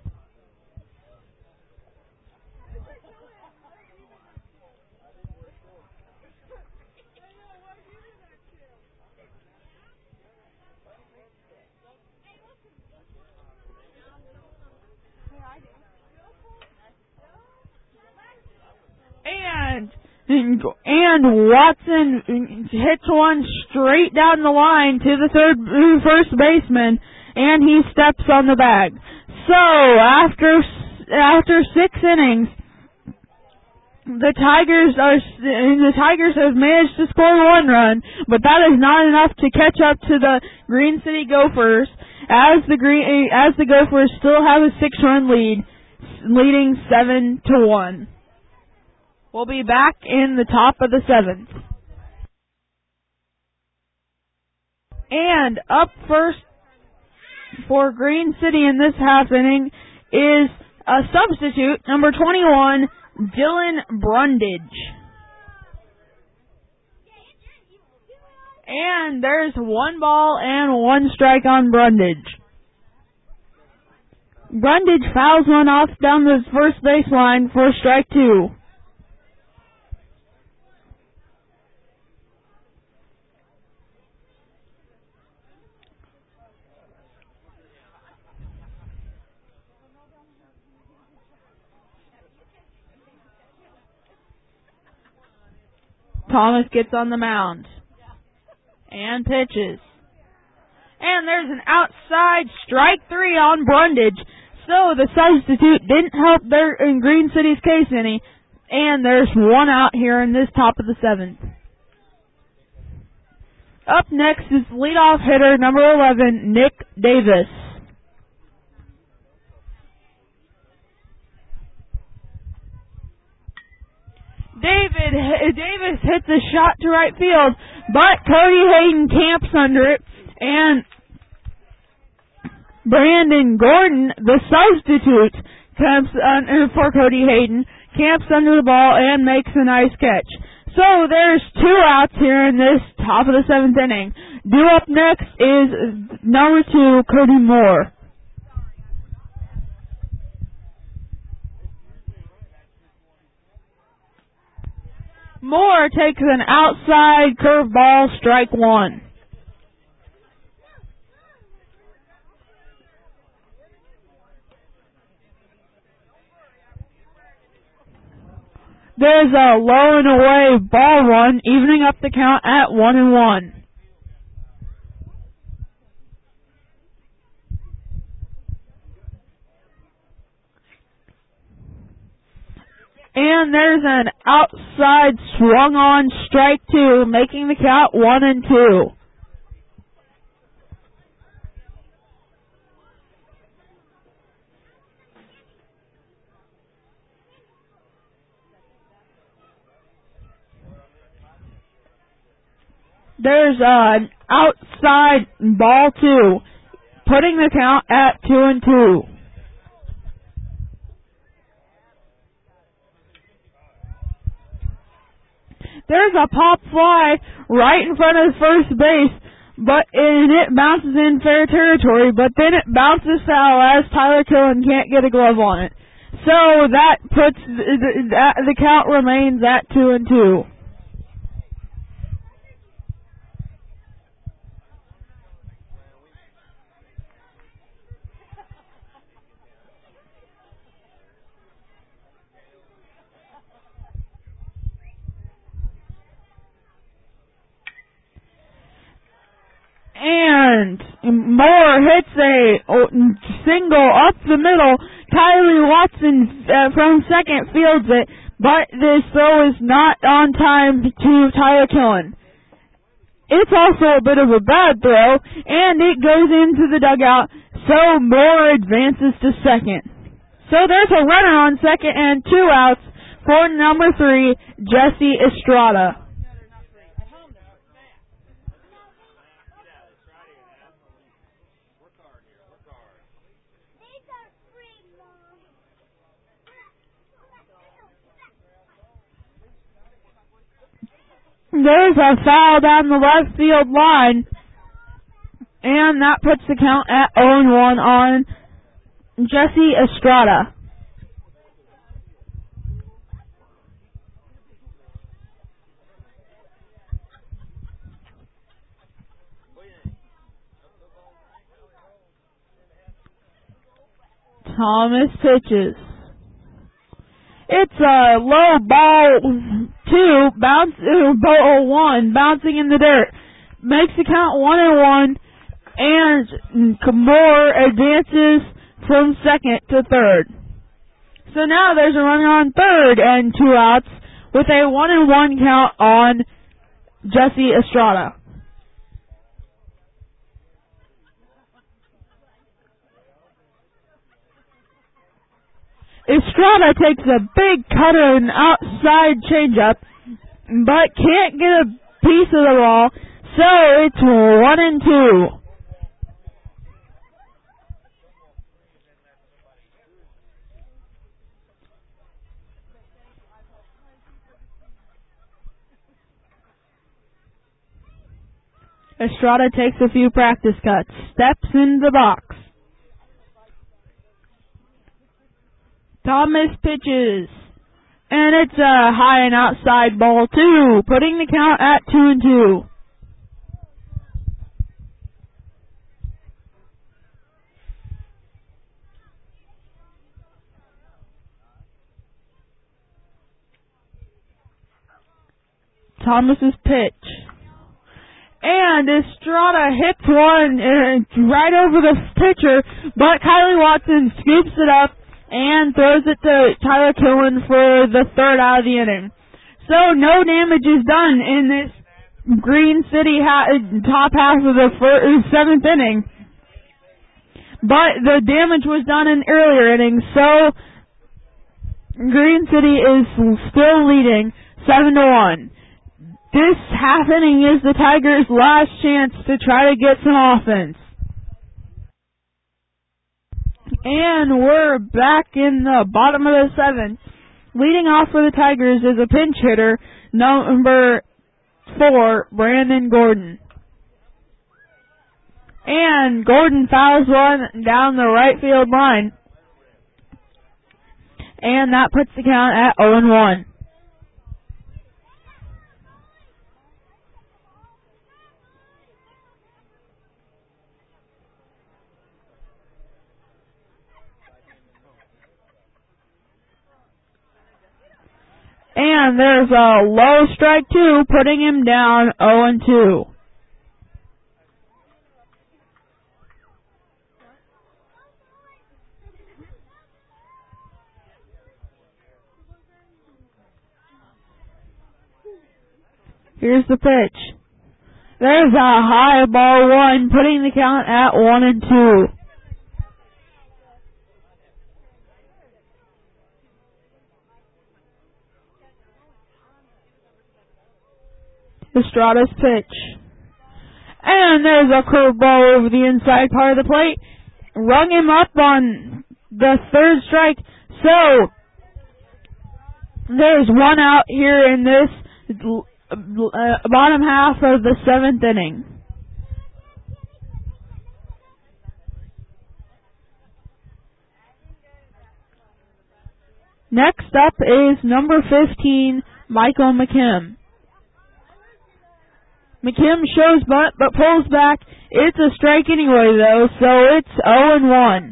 And Watson hits one straight down the line to the first baseman, and he steps on the bag. So after 6 innings, the Tigers have managed to score 1 run, but that is not enough to catch up to the Green City Gophers, as the Gophers still have a 6-run lead, leading 7-1. We'll be back in the top of the 7th. And up first for Green City in this half inning is a substitute, number 21, Dylan Brundage. And there's 1 ball and 1 strike on Brundage. Brundage fouls one off down the first baseline for strike 2. Thomas gets on the mound and pitches. And there's an outside strike 3 on Brundage. So the substitute didn't help in Green City's case any. And there's 1 out here in this top of the 7th. Up next is leadoff hitter number 11, Nick Davis. Davis hits a shot to right field, but Cody Hayden camps under it, and Brandon Gordon, the substitute for Cody Hayden, camps under the ball and makes a nice catch. So there's 2 outs here in this top of the 7th inning. Due up next is number 2, Cody Moore. Moore takes an outside curveball, strike 1. There's a low and away ball 1, evening up the count at 1-1. And there's an outside swung on strike 2, making the count 1-2. There's an outside ball 2, putting the count at 2-2. There's a pop fly right in front of first base, and it bounces in fair territory, but then it bounces foul as Tyler Killen can't get a glove on it. So that puts the count remains at 2-2. Moore hits a single up the middle. Kylie Watson from second fields it, but this throw is not on time to Tyler Killen. It's also a bit of a bad throw, and it goes into the dugout, so Moore advances to second. So there's a runner on second and 2 outs for number 3, Jesse Estrada. There's a foul down the left field line, and that puts the count at 0-1 on Jesse Estrada. Thomas pitches. It's a low ball 2, ball 1, bouncing in the dirt. Makes the count 1-1, and Moore advances from second to third. So now there's a runner on third and 2 outs with a 1-1 count on Jesse Estrada. Estrada takes a big cutter and outside changeup, but can't get a piece of the ball, so it's 1-2. Estrada takes a few practice cuts, steps in the box. Thomas pitches, and it's a high and outside ball 2, putting the count at 2-2. Thomas's pitch. And Estrada hits one right over the pitcher, but Kylie Watson scoops it up and throws it to Tyler Killen for the 3rd out of the inning. So no damage is done in this Green City top half of the 7th inning. But the damage was done in earlier innings, so Green City is still leading 7-1. This half inning is the Tigers' last chance to try to get some offense. And we're back in the bottom of the 7th. Leading off for the Tigers is a pinch hitter, number 4, Brandon Gordon. And Gordon fouls one down the right field line. And that puts the count at 0-1. And there's a low strike 2, putting him down 0-2. Here's the pitch. There's a high ball 1, putting the count at 1-2. Estrada's pitch. And there's a curveball over the inside part of the plate. Rung him up on the 3rd strike. So, there's 1 out here in this bottom half of the 7th inning. Next up is number 15, Michael McKim. McKim shows bunt, but pulls back. It's a strike anyway, though, so it's 0-1.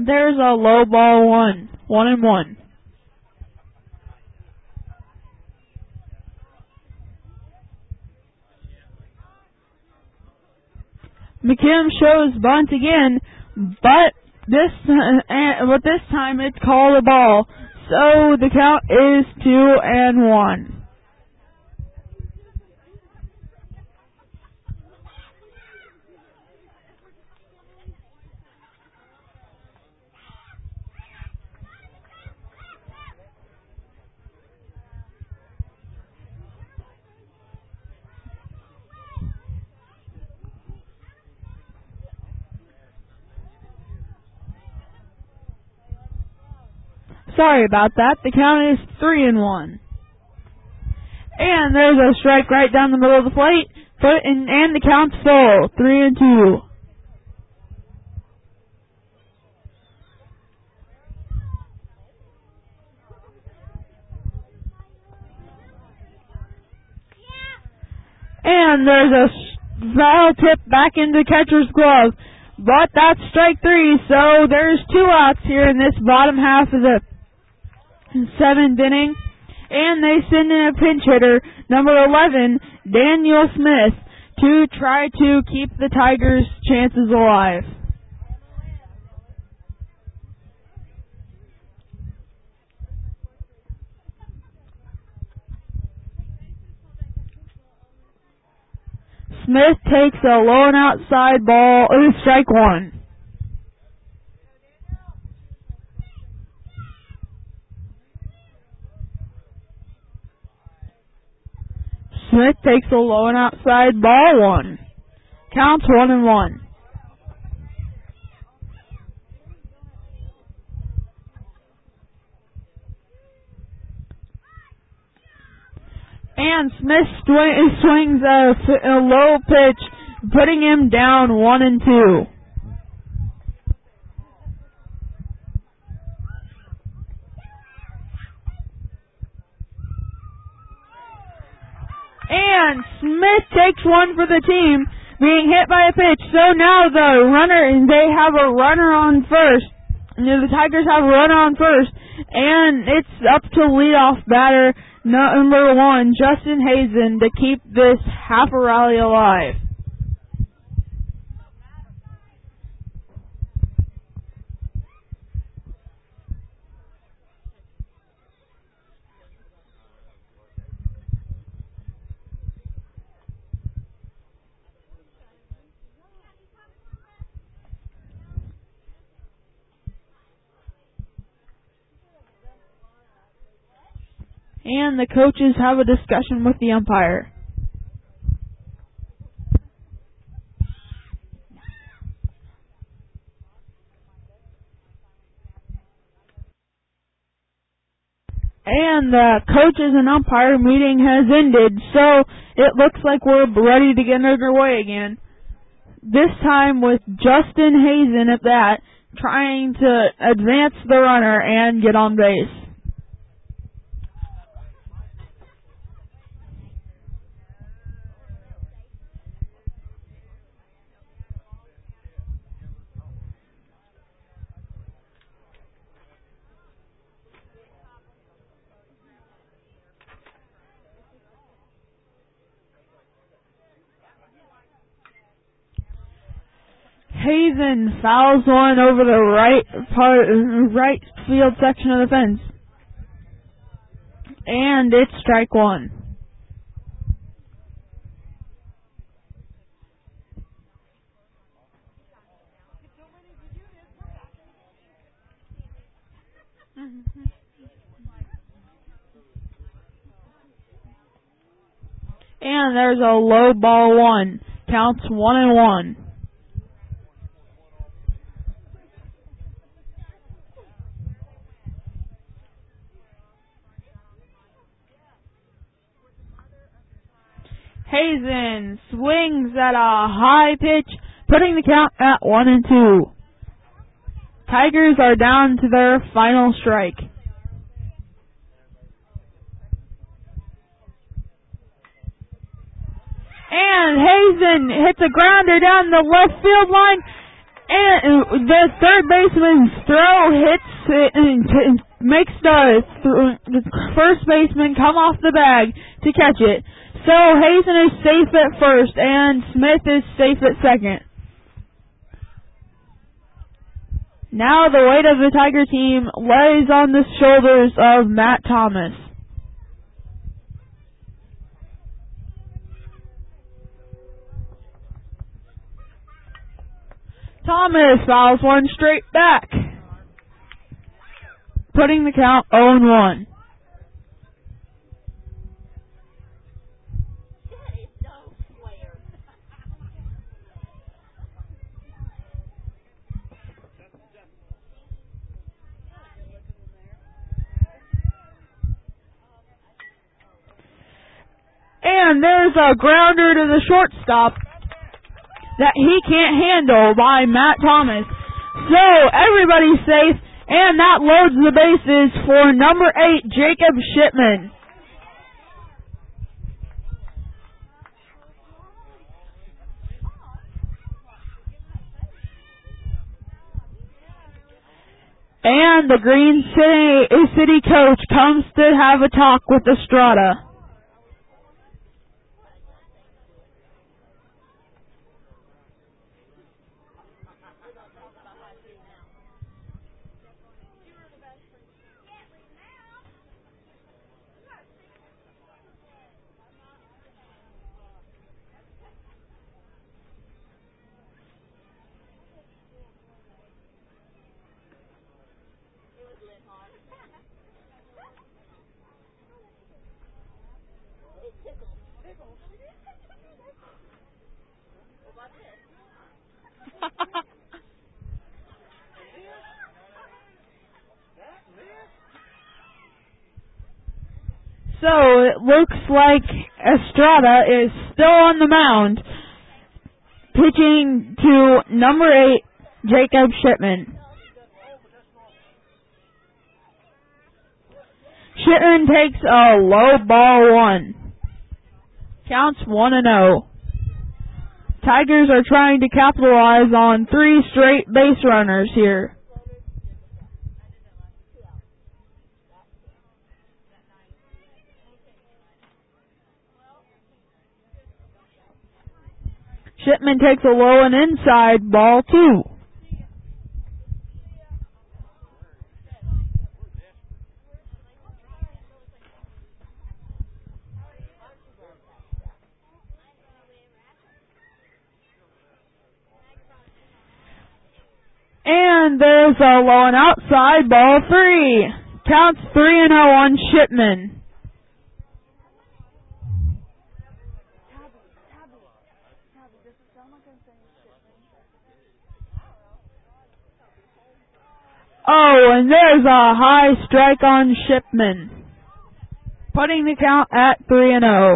There's a low ball 1-1. McKim shows bunt again, but this time it's called a ball. So the count is 2-1. Sorry about that. The count is 3-1. And there's a strike right down the middle of the plate. And the count's full. 3-2. And there's a foul tip back into catcher's glove. But that's strike 3, so there's 2 outs here in this bottom half of the 7th inning. And they send in a pinch hitter, number 11, Daniel Smith, to try to keep the Tigers' chances alive. Smith takes a low and outside ball, strike 1. Smith takes a low and outside ball 1. Counts 1-1. And Smith swings a low pitch, putting him down 1-2. And Smith takes one for the team, being hit by a pitch. So now they have a runner on first. The Tigers have a runner on first, and it's up to leadoff batter number 1, Justin Hazen, to keep this half a rally alive. And the coaches have a discussion with the umpire. And the coaches and umpire meeting has ended, so it looks like we're ready to get underway again. This time with Justin Hazen at that, trying to advance the runner and get on base. Hazen fouls one over the right field section of the fence. And it's strike 1. And there's a low ball 1. Counts 1-1. Hazen swings at a high pitch, putting the count at 1-2. Tigers are down to their final strike. And Hazen hits a grounder down the left field line, And the third baseman's throw hits it and makes the first baseman come off the bag to catch it. So Hazen is safe at first and Smith is safe at second. Now the weight of the Tiger team lays on the shoulders of Matt Thomas. Thomas fouls one straight back, putting the count 0-1. And there's a grounder to the shortstop that he can't handle by Matt Thomas. So everybody's safe, and that loads the bases for number 8, Jacob Shipman. And the Green City coach comes to have a talk with Estrada. So it looks like Estrada is still on the mound, pitching to number 8, Jacob Shipman. Shipman takes a low ball 1. Counts 1-0. Tigers are trying to capitalize on 3 straight base runners here. Shipman takes a low and inside, ball 2. And there's a low and outside, ball 3. Counts 3-0 on Shipman. Oh, and there's a high strike on Shipman, putting the count at 3-0.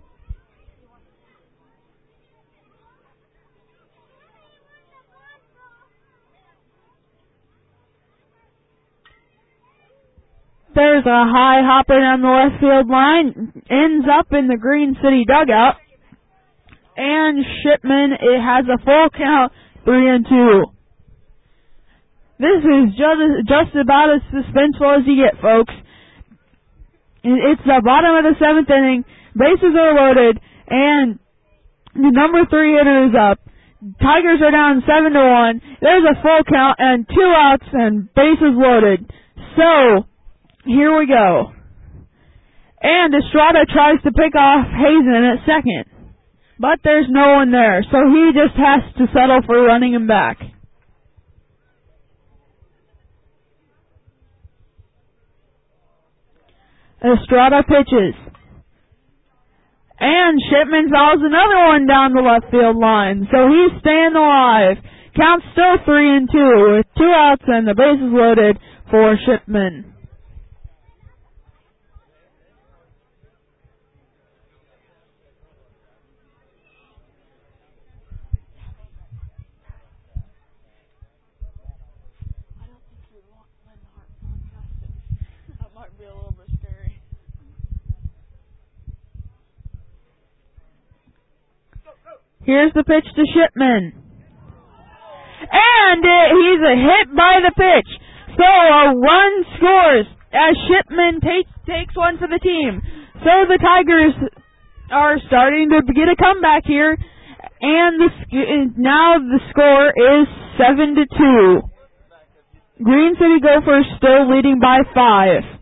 There's a high hopper down the left field line, ends up in the Green City dugout, and Shipman, it has a full count, 3-2. This is just about as suspenseful as you get, folks. It's the bottom of the 7th inning. Bases are loaded, and the number 3 hitter is up. Tigers are down 7-1. There's a full count and 2 outs and bases loaded. So, here we go. And Estrada tries to pick off Hazen at second, but there's no one there, so he just has to settle for running him back. Estrada pitches. And Shipman fouls another one down the left field line, so he's staying alive. Count still 3-2 with 2 outs and the bases loaded for Shipman. Here's the pitch to Shipman. and he's hit by the pitch. So a run scores as Shipman takes one for the team. So the Tigers are starting to get a comeback here, and now the score is 7-2. Green City Gophers still leading by 5.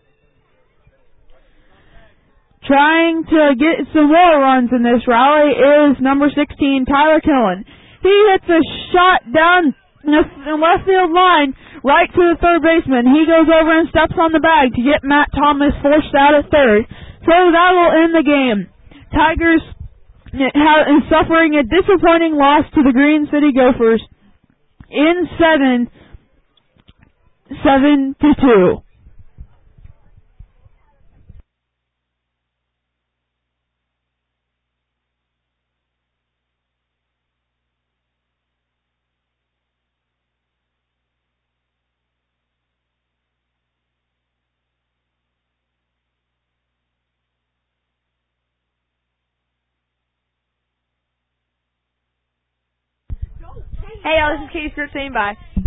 Trying to get some more runs in this rally is number 16, Tyler Killen. He hits a shot down the left field line right to the third baseman. He goes over and steps on the bag to get Matt Thomas forced out at third. So that will end the game. Tigers suffering a disappointing loss to the Green City Gophers in 7-2. Hey, y'all, this is Katie Stewart saying bye.